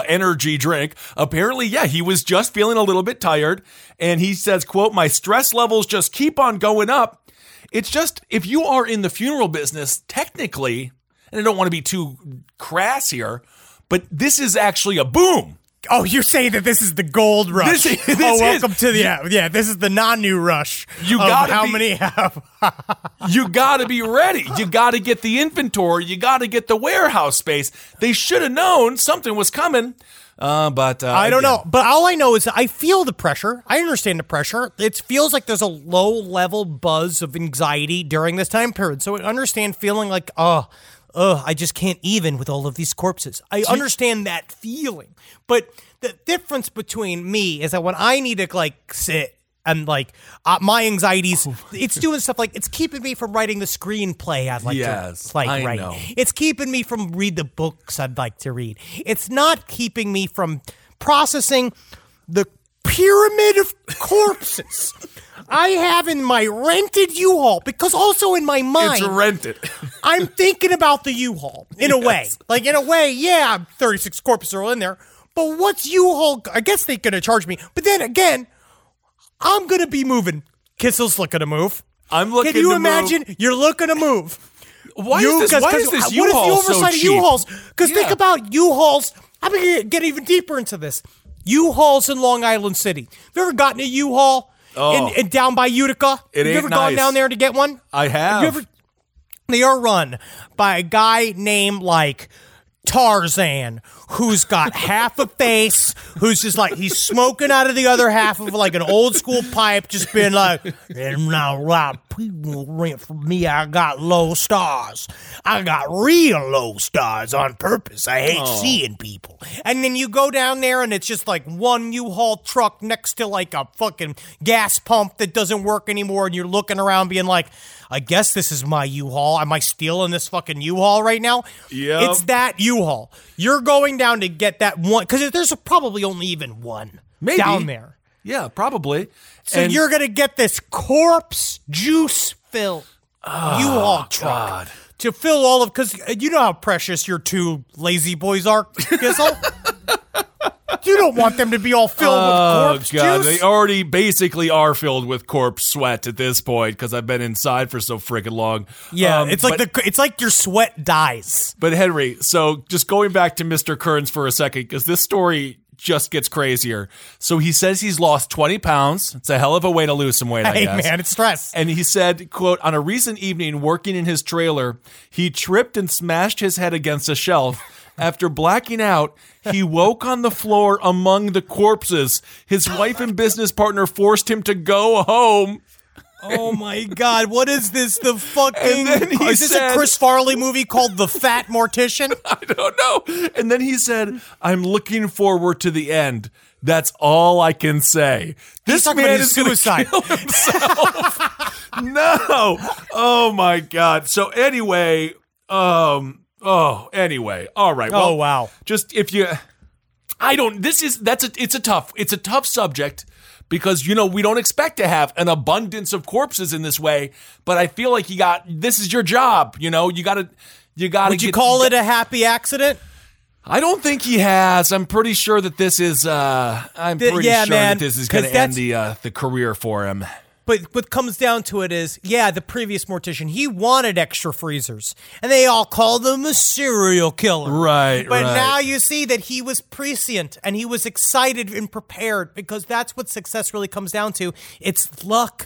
Apparently, yeah, he was just feeling a little bit tired, and he says, quote, my stress levels just keep on going up. It's just, if you are in the funeral business, technically, and I don't want to be too crass here, but this is actually a boom. Oh, you're saying that this is the gold rush. This welcome to the this is the non-new rush. You got many have. You got to be ready. You got to get the inventory. You got to get the warehouse space. They should have known something was coming. But I don't know. But all I know is that I feel the pressure. I understand the pressure. It feels like there's a low-level buzz of anxiety during this time period. So I understand feeling like, I just can't even with all of these corpses. I understand that feeling. But the difference between me is that when I need to like sit and like my anxieties, it's doing stuff like it's keeping me from writing the screenplay I'd like to write. Know. It's keeping me from read the books I'd like to read. It's not keeping me from processing the pyramid of corpses I have in my rented U-Haul, because also in my mind, it's rented. I'm thinking about the U-Haul in a way. Like in a way, yeah, 36 corpses are in there, but what's U-Haul? I guess they're going to charge me. But then again, I'm going to be moving. Kissel's looking to move. I'm looking to move. Can you move. imagine? You're looking to move. Why is this U-Haul so cheap? U-Hauls? Because think about U-Hauls. I'm going to get even deeper into this. U-Hauls in Long Island City. Have you ever gotten a U-Haul in down by Utica? Have you ever gone down there to get one? I have. They are run by a guy named like Tarzan, who's got half a face, who's just like, he's smoking out of the other half of like an old school pipe, just being like, and now a lot of people rent from me. I got low stars. I got real low stars on purpose. I hate seeing people. And then you go down there and it's just like one U-Haul truck next to like a fucking gas pump that doesn't work anymore. And you're looking around being like, I guess this is my U-Haul. Am I stealing this fucking U-Haul right now? Yeah. It's that U-Haul. You're going down to get that one, because there's probably only even one down there. Yeah, probably. So you're going to get this corpse juice filled U-Haul truck to fill all of, because you know how precious your two lazy boys are, Kissel? You don't want them to be all filled with corpse juice. They already basically are filled with corpse sweat at this point because I've been inside for so freaking long. Yeah, it's like your sweat dies. But Henry, so just going back to Mr. Kearns for a second, because this story just gets crazier. So he says he's lost 20 pounds. It's a hell of a way to lose some weight, I guess. Hey, man, it's stress. And he said, quote, on a recent evening working in his trailer, he tripped and smashed his head against a shelf. After blacking out, he woke on the floor among the corpses. His wife and business partner forced him to go home. Oh my God, what is this? The fucking... Is this a Chris Farley movie called The Fat Mortician? I don't know. And then he said, I'm looking forward to the end. That's all I can say. This man is going to kill himself. No. Oh my God. So anyway, anyway. All right. Well, wow. Just if you, it's a tough subject because, you know, we don't expect to have an abundance of corpses in this way, but I feel like this is your job. You know, you got to. Would you call it a happy accident? I don't think he has. I'm pretty sure that this is, that this is going to end the career for him. But what comes down to it is, the previous mortician, he wanted extra freezers. And they all called him a serial killer. Right, But now you see that he was prescient and he was excited and prepared, because that's what success really comes down to. It's luck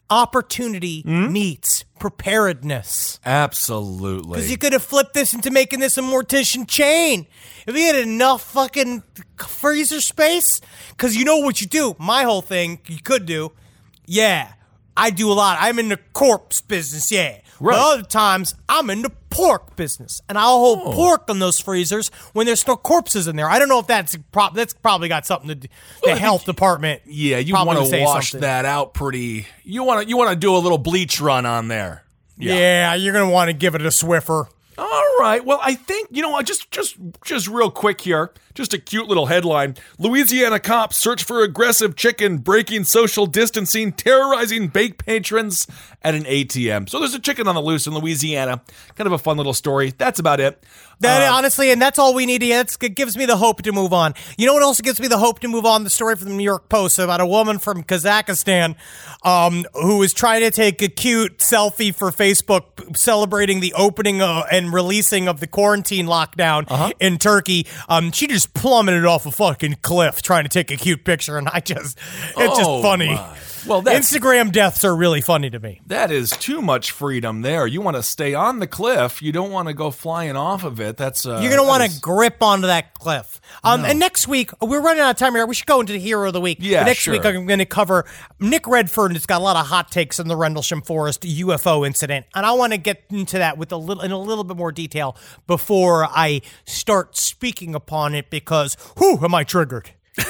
opportunity meets preparedness. Absolutely. Because you could have flipped this into making this a mortician chain. If you had enough fucking freezer space, because you know what you do. My whole thing, you could do, I do a lot. I'm in the corpse business, Right. But other times, I'm in the pork business, and I'll hold pork on those freezers when there's no corpses in there. I don't know if that's probably got something to do. The health department. Yeah, you want to wash that out pretty. You want to do a little bleach run on there. Yeah, you're gonna want to give it a Swiffer. All right. Well, I think, just real quick here, just a cute little headline. Louisiana cops search for aggressive chicken breaking social distancing, terrorizing bank patrons at an ATM. So there's a chicken on the loose in Louisiana. Kind of a fun little story. That's about it. Honestly, and that's all we need to get. It gives me the hope to move on. You know what else gives me the hope to move on? The story from the New York Post about a woman from Kazakhstan who was trying to take a cute selfie for Facebook celebrating the opening and releasing of the quarantine lockdown in Turkey. She just plummeted off a fucking cliff trying to take a cute picture, and it's just funny. My. Well, Instagram deaths are really funny to me. That is too much freedom there. You want to stay on the cliff. You don't want to go flying off of it. That's you're going to want to grip onto that cliff. And next week, we're running out of time here. We should go into the hero of the week. Yeah, but next week, I'm going to cover Nick Redfern. Has got a lot of hot takes in the Rendlesham Forest UFO incident, and I want to get into that in a little bit more detail before I start speaking upon it because, am I triggered?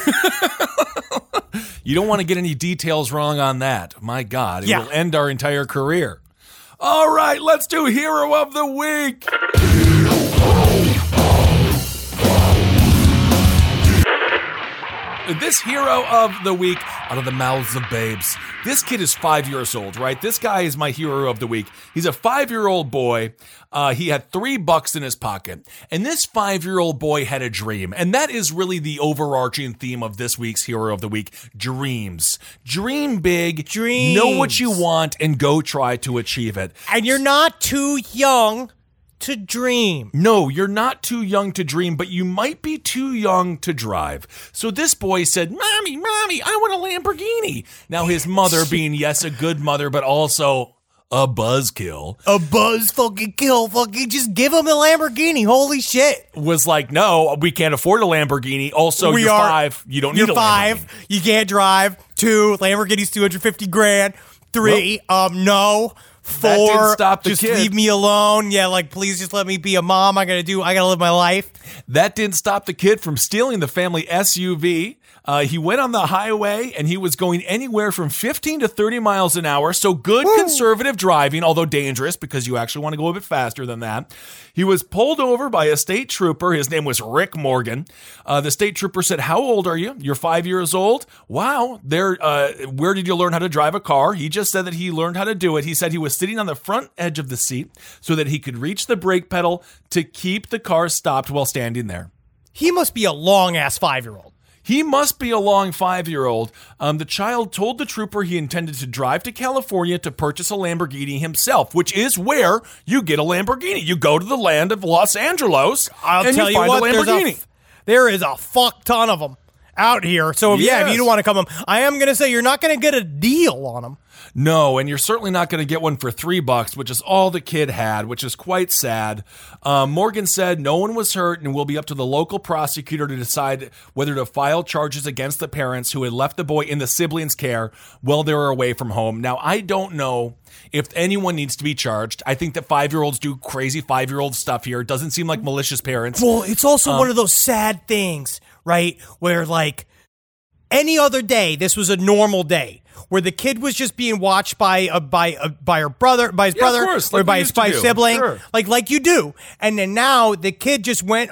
You don't want to get any details wrong on that. My God, it will end our entire career. All right, let's do Hero of the Week. This Hero of the Week, out of the mouths of babes. This kid is 5 years old, right? This guy is my Hero of the Week. He's a 5-year-old boy. He had $3 in his pocket. And this 5-year-old boy had a dream. And that is really the overarching theme of this week's Hero of the Week. Dreams. Dream big. Dreams. Know what you want and go try to achieve it. And you're not too young to dream. No, you're not too young to dream, but you might be too young to drive. So this boy said, Mommy, I want a Lamborghini. Now his mother being, yes, a good mother, but also a buzzkill. A buzz fucking kill. Fucking just give him a Lamborghini. Holy shit. Was like, no, we can't afford a Lamborghini. Also, you're 5. You don't need a Lamborghini. You're 5. You can't drive. 2, Lamborghini's $250,000. 3, no. 4, that didn't stop the just kid. Leave me alone. Yeah, like, please just let me be a mom. I gotta live my life. That didn't stop the kid from stealing the family SUV. He went on the highway and he was going anywhere from 15 to 30 miles an hour. So good conservative driving, although dangerous because you actually want to go a bit faster than that. He was pulled over by a state trooper. His name was Rick Morgan. The state trooper said, how old are you? You're 5 years old? Wow. Where did you learn how to drive a car? He just said that he learned how to do it. He said he was sitting on the front edge of the seat so that he could reach the brake pedal to keep the car stopped while standing there. He must be a long-ass 5-year-old. He must be a long 5-year-old. The child told the trooper he intended to drive to California to purchase a Lamborghini himself, which is where you get a Lamborghini. You go to the land of Los Angeles and you find a Lamborghini. There is a fuck ton of them out here. So, if you don't want to come, I am going to say you're not going to get a deal on them. No, and you're certainly not going to get one for $3, which is all the kid had, which is quite sad. Morgan said no one was hurt and will be up to the local prosecutor to decide whether to file charges against the parents who had left the boy in the siblings' care while they were away from home. Now, I don't know if anyone needs to be charged. I think that 5-year-olds do crazy 5-year-old stuff here. It doesn't seem like malicious parents. Well, it's also one of those sad things, right, where, like, any other day, this was a normal day, where the kid was just being watched by her brother, by his brother, course, or like by his sibling, sure. like you do. And then now the kid just went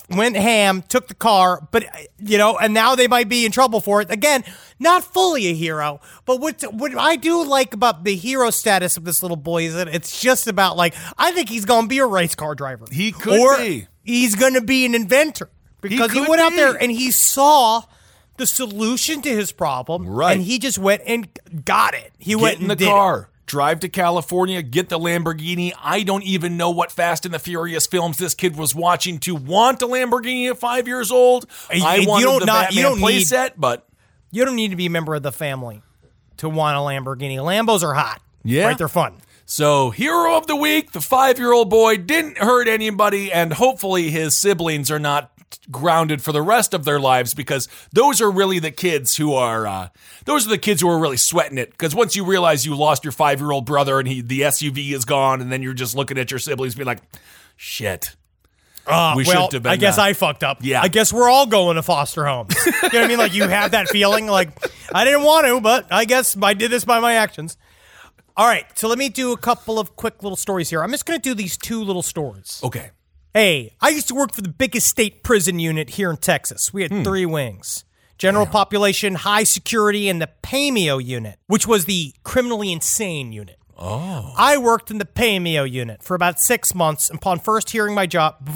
ham, took the car, but and now they might be in trouble for it. Again, not fully a hero, but what I do like about the hero status of this little boy is that it's just about, like, I think he's going to be a race car driver. He could be. He's going to be an inventor because he went out there and he saw the solution to his problem, right? And he just went and got it. He went in the car, drive to California, get the Lamborghini. I don't even know what Fast and the Furious films this kid was watching to want a Lamborghini at 5 years old. I wanted the Batman playset, but you don't need to be a member of the family to want a Lamborghini. Lambos are hot. Yeah. Right, they're fun. So, hero of the week, the 5-year-old boy didn't hurt anybody, and hopefully his siblings are not grounded for the rest of their lives, because those are really the kids who are really sweating it. Because once you realize you lost your 5-year-old brother and the SUV is gone, and then you're just looking at your siblings being like, shit. We shouldn't have been I guess I fucked up. Yeah. I guess we're all going to foster homes. You know what I mean? Like, you have that feeling like, I didn't want to, but I guess I did this by my actions. All right, so let me do a couple of quick little stories here. I'm just going to do these 2 little stories. Okay. Hey, I used to work for the biggest state prison unit here in Texas. We had 3 wings. General population, high security, and the Pameo unit, which was the criminally insane unit. Oh. I worked in the Pameo unit for about 6 months upon first starting my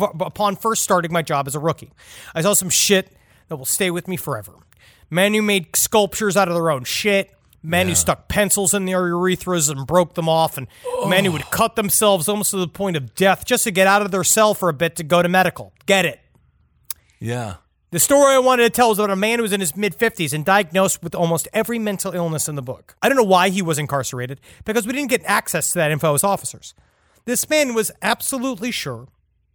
job as a rookie. I saw some shit that will stay with me forever. Men who made sculptures out of their own shit. Men who stuck pencils in their urethras and broke them off, and men who would cut themselves almost to the point of death just to get out of their cell for a bit to go to medical. Get it? Yeah. The story I wanted to tell is about a man who was in his mid-50s and diagnosed with almost every mental illness in the book. I don't know why he was incarcerated, because we didn't get access to that info as officers. This man was absolutely sure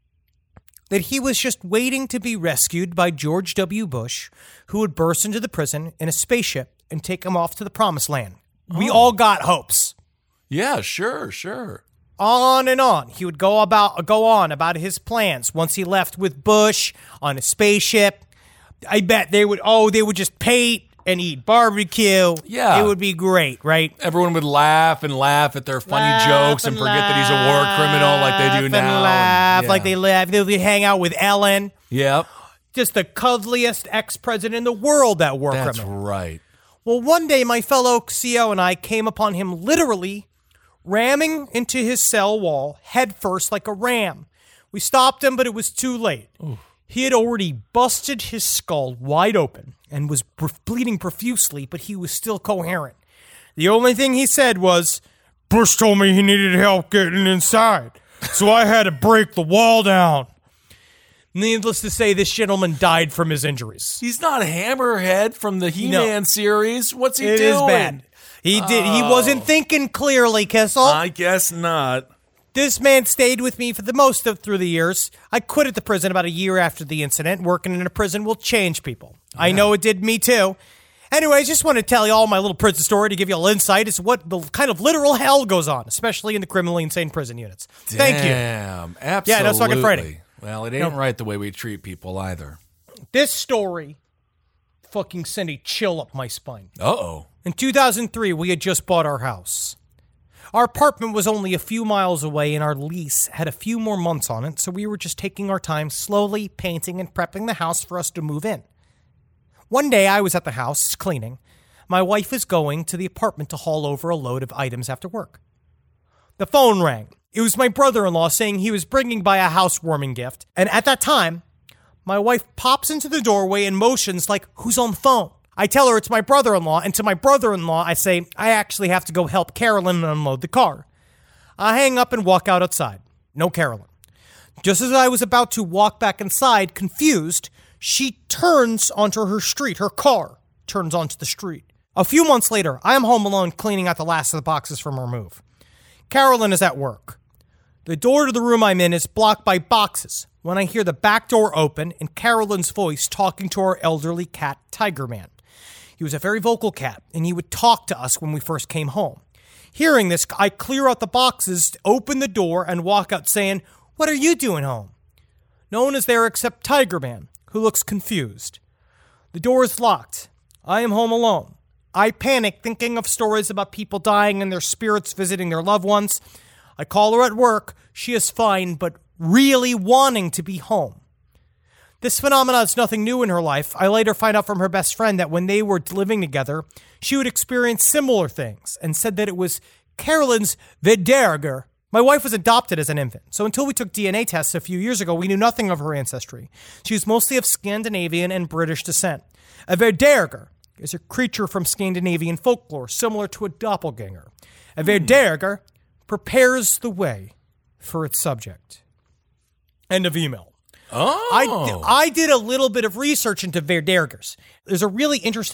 that he was just waiting to be rescued by George W. Bush, who would burst into the prison in a spaceship and take him off to the promised land. We all got hopes. Yeah, sure. On and on. He would go on about his plans once he left with Bush on a spaceship. I bet they would just paint and eat barbecue. Yeah. It would be great, right? Everyone would laugh at their funny jokes and forget that he's a war criminal like they do now. Like they laugh. They would hang out with Ellen. Yep. Just the cuddliest ex-president in the world, that war criminal. That's right. Well, one day my fellow CO and I came upon him literally ramming into his cell wall head first like a ram. We stopped him, but it was too late. Ooh. He had already busted his skull wide open and was bleeding profusely, but he was still coherent. The only thing he said was, "Bush told me he needed help getting inside, so I had to break the wall down." Needless to say, this gentleman died from his injuries. He's not Hammerhead from the He-Man series. What's he doing? It is bad. He wasn't thinking clearly, Kissel. I guess not. This man stayed with me for the most of through the years. I quit at the prison about a year after the incident. Working in a prison will change people. Yeah. I know it did me too. Anyways, just want to tell you all my little prison story to give you a little insight as to what the kind of literal hell goes on, especially in the criminally insane prison units. Thank you. Damn, absolutely. Yeah, no fucking Friday. Well, it ain't right the way we treat people either. This story fucking sent a chill up my spine. Uh-oh. In 2003, we had just bought our house. Our apartment was only a few miles away, and our lease had a few more months on it, so we were just taking our time slowly painting and prepping the house for us to move in. One day, I was at the house cleaning. My wife is going to the apartment to haul over a load of items after work. The phone rang. It was my brother-in-law saying he was bringing by a housewarming gift, and at that time, my wife pops into the doorway and motions like, "Who's on the phone?" I tell her it's my brother-in-law, and to my brother-in-law, I say, "I actually have to go help Carolyn unload the car." I hang up and walk out outside. No Carolyn. Just as I was about to walk back inside, confused, she turns onto her street. Her car turns onto the street. A few months later, I am home alone cleaning out the last of the boxes from our move. Carolyn is at work. The door to the room I'm in is blocked by boxes when I hear the back door open and Carolyn's voice talking to our elderly cat, Tiger Man. He was a very vocal cat, and he would talk to us when we first came home. Hearing this, I clear out the boxes, open the door, and walk out saying, "What are you doing home?" No one is there except Tiger Man, who looks confused. The door is locked. I am home alone. I panic, thinking of stories about people dying and their spirits visiting their loved ones. I call her at work. She is fine, but really wanting to be home. This phenomenon is nothing new in her life. I later find out from her best friend that when they were living together, she would experience similar things and said that it was Carolyn's Verderger. My wife was adopted as an infant, so until we took DNA tests a few years ago, we knew nothing of her ancestry. She was mostly of Scandinavian and British descent. A Verderger is a creature from Scandinavian folklore, similar to a doppelganger. A Verderger prepares the way for its subject. End of email. Oh. I did a little bit of research into Verdergers. There's a really interesting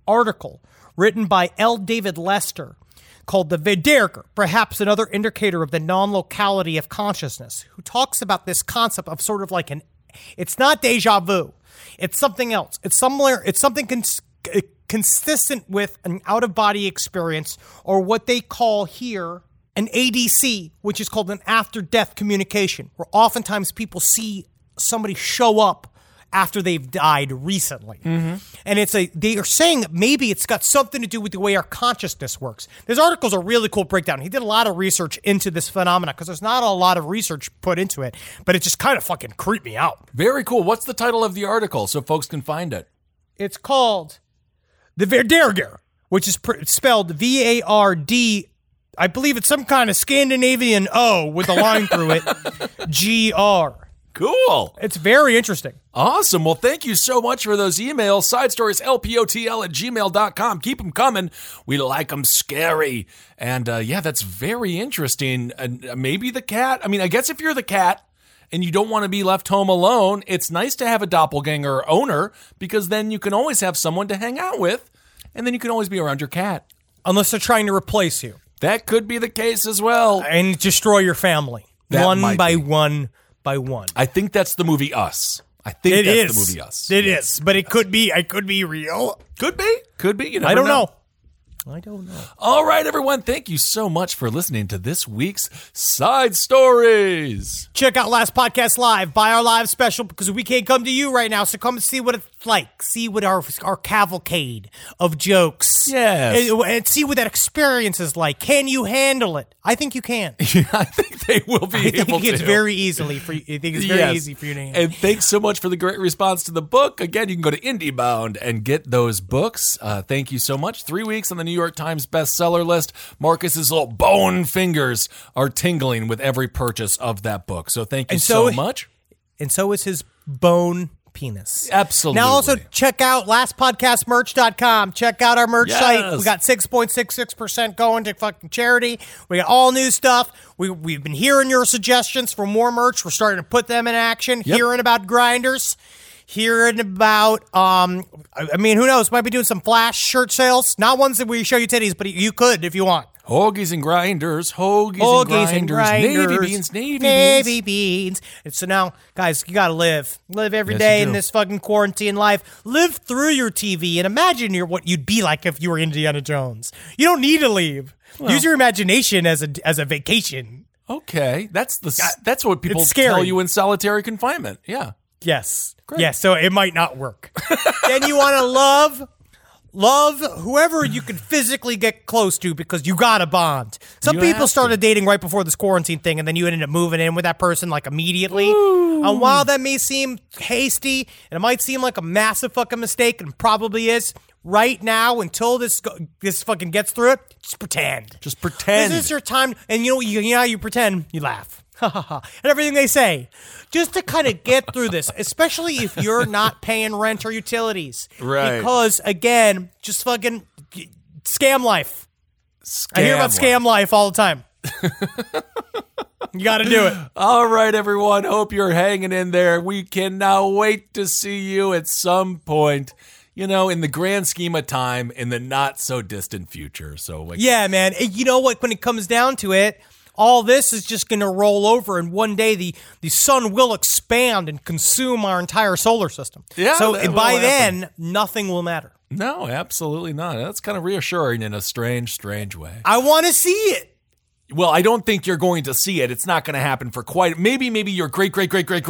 article written by L. David Lester called The Verderger, perhaps another indicator of the non-locality of consciousness, who talks about this concept of sort of like it's not deja vu. It's something else. It's something consistent with an out-of-body experience, or what they call here an ADC, which is called an after-death communication, where oftentimes people see somebody show up after they've died recently. Mm-hmm. And they are saying that maybe it's got something to do with the way our consciousness works. This article's a really cool breakdown. He did a lot of research into this phenomena because there's not a lot of research put into it, but it just kind of fucking creeped me out. Very cool. What's the title of the article so folks can find it? It's called The Verderger, which is spelled V-A-R-D. I believe it's some kind of Scandinavian O with a line through it. G-R. Cool. It's very interesting. Awesome. Well, thank you so much for those emails. SideStoriesLPOTL@gmail.com. Keep them coming. We like them scary. And yeah, that's very interesting. Maybe the cat. I mean, I guess if you're the cat and you don't want to be left home alone, it's nice to have a doppelganger owner, because then you can always have someone to hang out with, and then you can always be around your cat. Unless they're trying to replace you. That could be the case as well. And destroy your family. One by one. I think that's the movie Us. The movie Us. It is, but it could be real. Could be. You never I don't know. All right, everyone. Thank you so much for listening to this week's Side Stories. Check out Last Podcast Live. Buy our live special, because we can't come to you right now. So come and see what it's like. See what our cavalcade of jokes. Yes. And see what that experience is like. Can you handle it? I think you can. Yeah, I think they will be able to. It's very easily for you. I think it's very easy for you to handle. And thanks so much for the great response to the book. Again, you can go to IndieBound and get those books. Thank you so much. 3 weeks on the New York Times bestseller list. Marcus's little bone fingers are tingling with every purchase of that book. So thank you so much. And so is his bone penis. Absolutely. Now also check out lastpodcastmerch.com. Check out our merch site. We got 6.66% going to fucking charity. We got all new stuff. We've been hearing your suggestions for more merch. We're starting to put them in action. Yep. Hearing about grinders. Hearing about, I mean, who knows? Might be doing some flash shirt sales. Not ones that we show you titties, but you could if you want. Hoagies and grinders. Navy beans. And so now, guys, you got to live. Live every day in this fucking quarantine life. Live through your TV and imagine what you'd be like if you were Indiana Jones. You don't need to leave. Well, use your imagination as a vacation. Okay. That's what people tell you in solitary confinement. Yeah. Yes. Great. Yes, so it might not work. Then you want to love whoever you can physically get close to, because you got a bond. Some people started dating right before this quarantine thing, and then you ended up moving in with that person like immediately. Ooh. And while that may seem hasty, and it might seem like a massive fucking mistake, and probably is, right now, until this fucking gets through it, just pretend. Just pretend. This is your time, and you pretend, you laugh. And everything they say, just to kind of get through this, especially if you're not paying rent or utilities. Right. Because, again, just fucking scam life. I hear about scam life all the time. You got to do it. All right, everyone. Hope you're hanging in there. We cannot wait to see you at some point, in the grand scheme of time, in the not so distant future. So, yeah, man. You know what? When it comes down to it, all this is just going to roll over, and one day the sun will expand and consume our entire solar system. Yeah, so by then, nothing will matter. No, absolutely not. That's kind of reassuring in a strange, strange way. I want to see it. Well, I don't think you're going to see it. It's not going to happen for quite. Maybe your great. I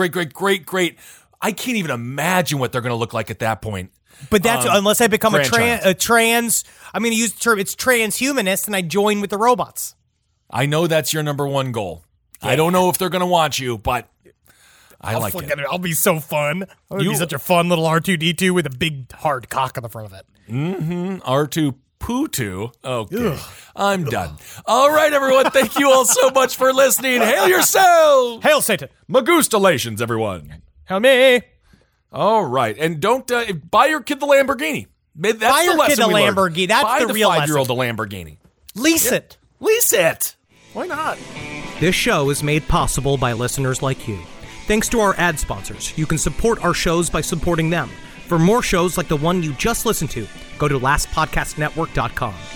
can't even imagine what they're going to look like at that point. But that's unless I become a trans. I'm going to use the term. It's transhumanist, and I join with the robots. I know that's your number one goal. Yeah. I don't know if they're going to want you, but I like it. I'll be so fun. I'll be such a fun little R2-D2 with a big hard cock on the front of it. Mm-hmm. R2-Poo-2. Okay. Ugh. I'm done. All right, everyone. Thank you all so much for listening. Hail yourselves. Hail Satan. Magustalations, everyone. Hail me. All right. And don't buy your kid the Lamborghini. That's buy the your kid the Lamborghini. That's buy the real lesson. 5-year-old a Lamborghini. Lease it. Lease it. Why not? This show is made possible by listeners like you. Thanks to our ad sponsors. You can support our shows by supporting them. For more shows like the one you just listened to, go to lastpodcastnetwork.com.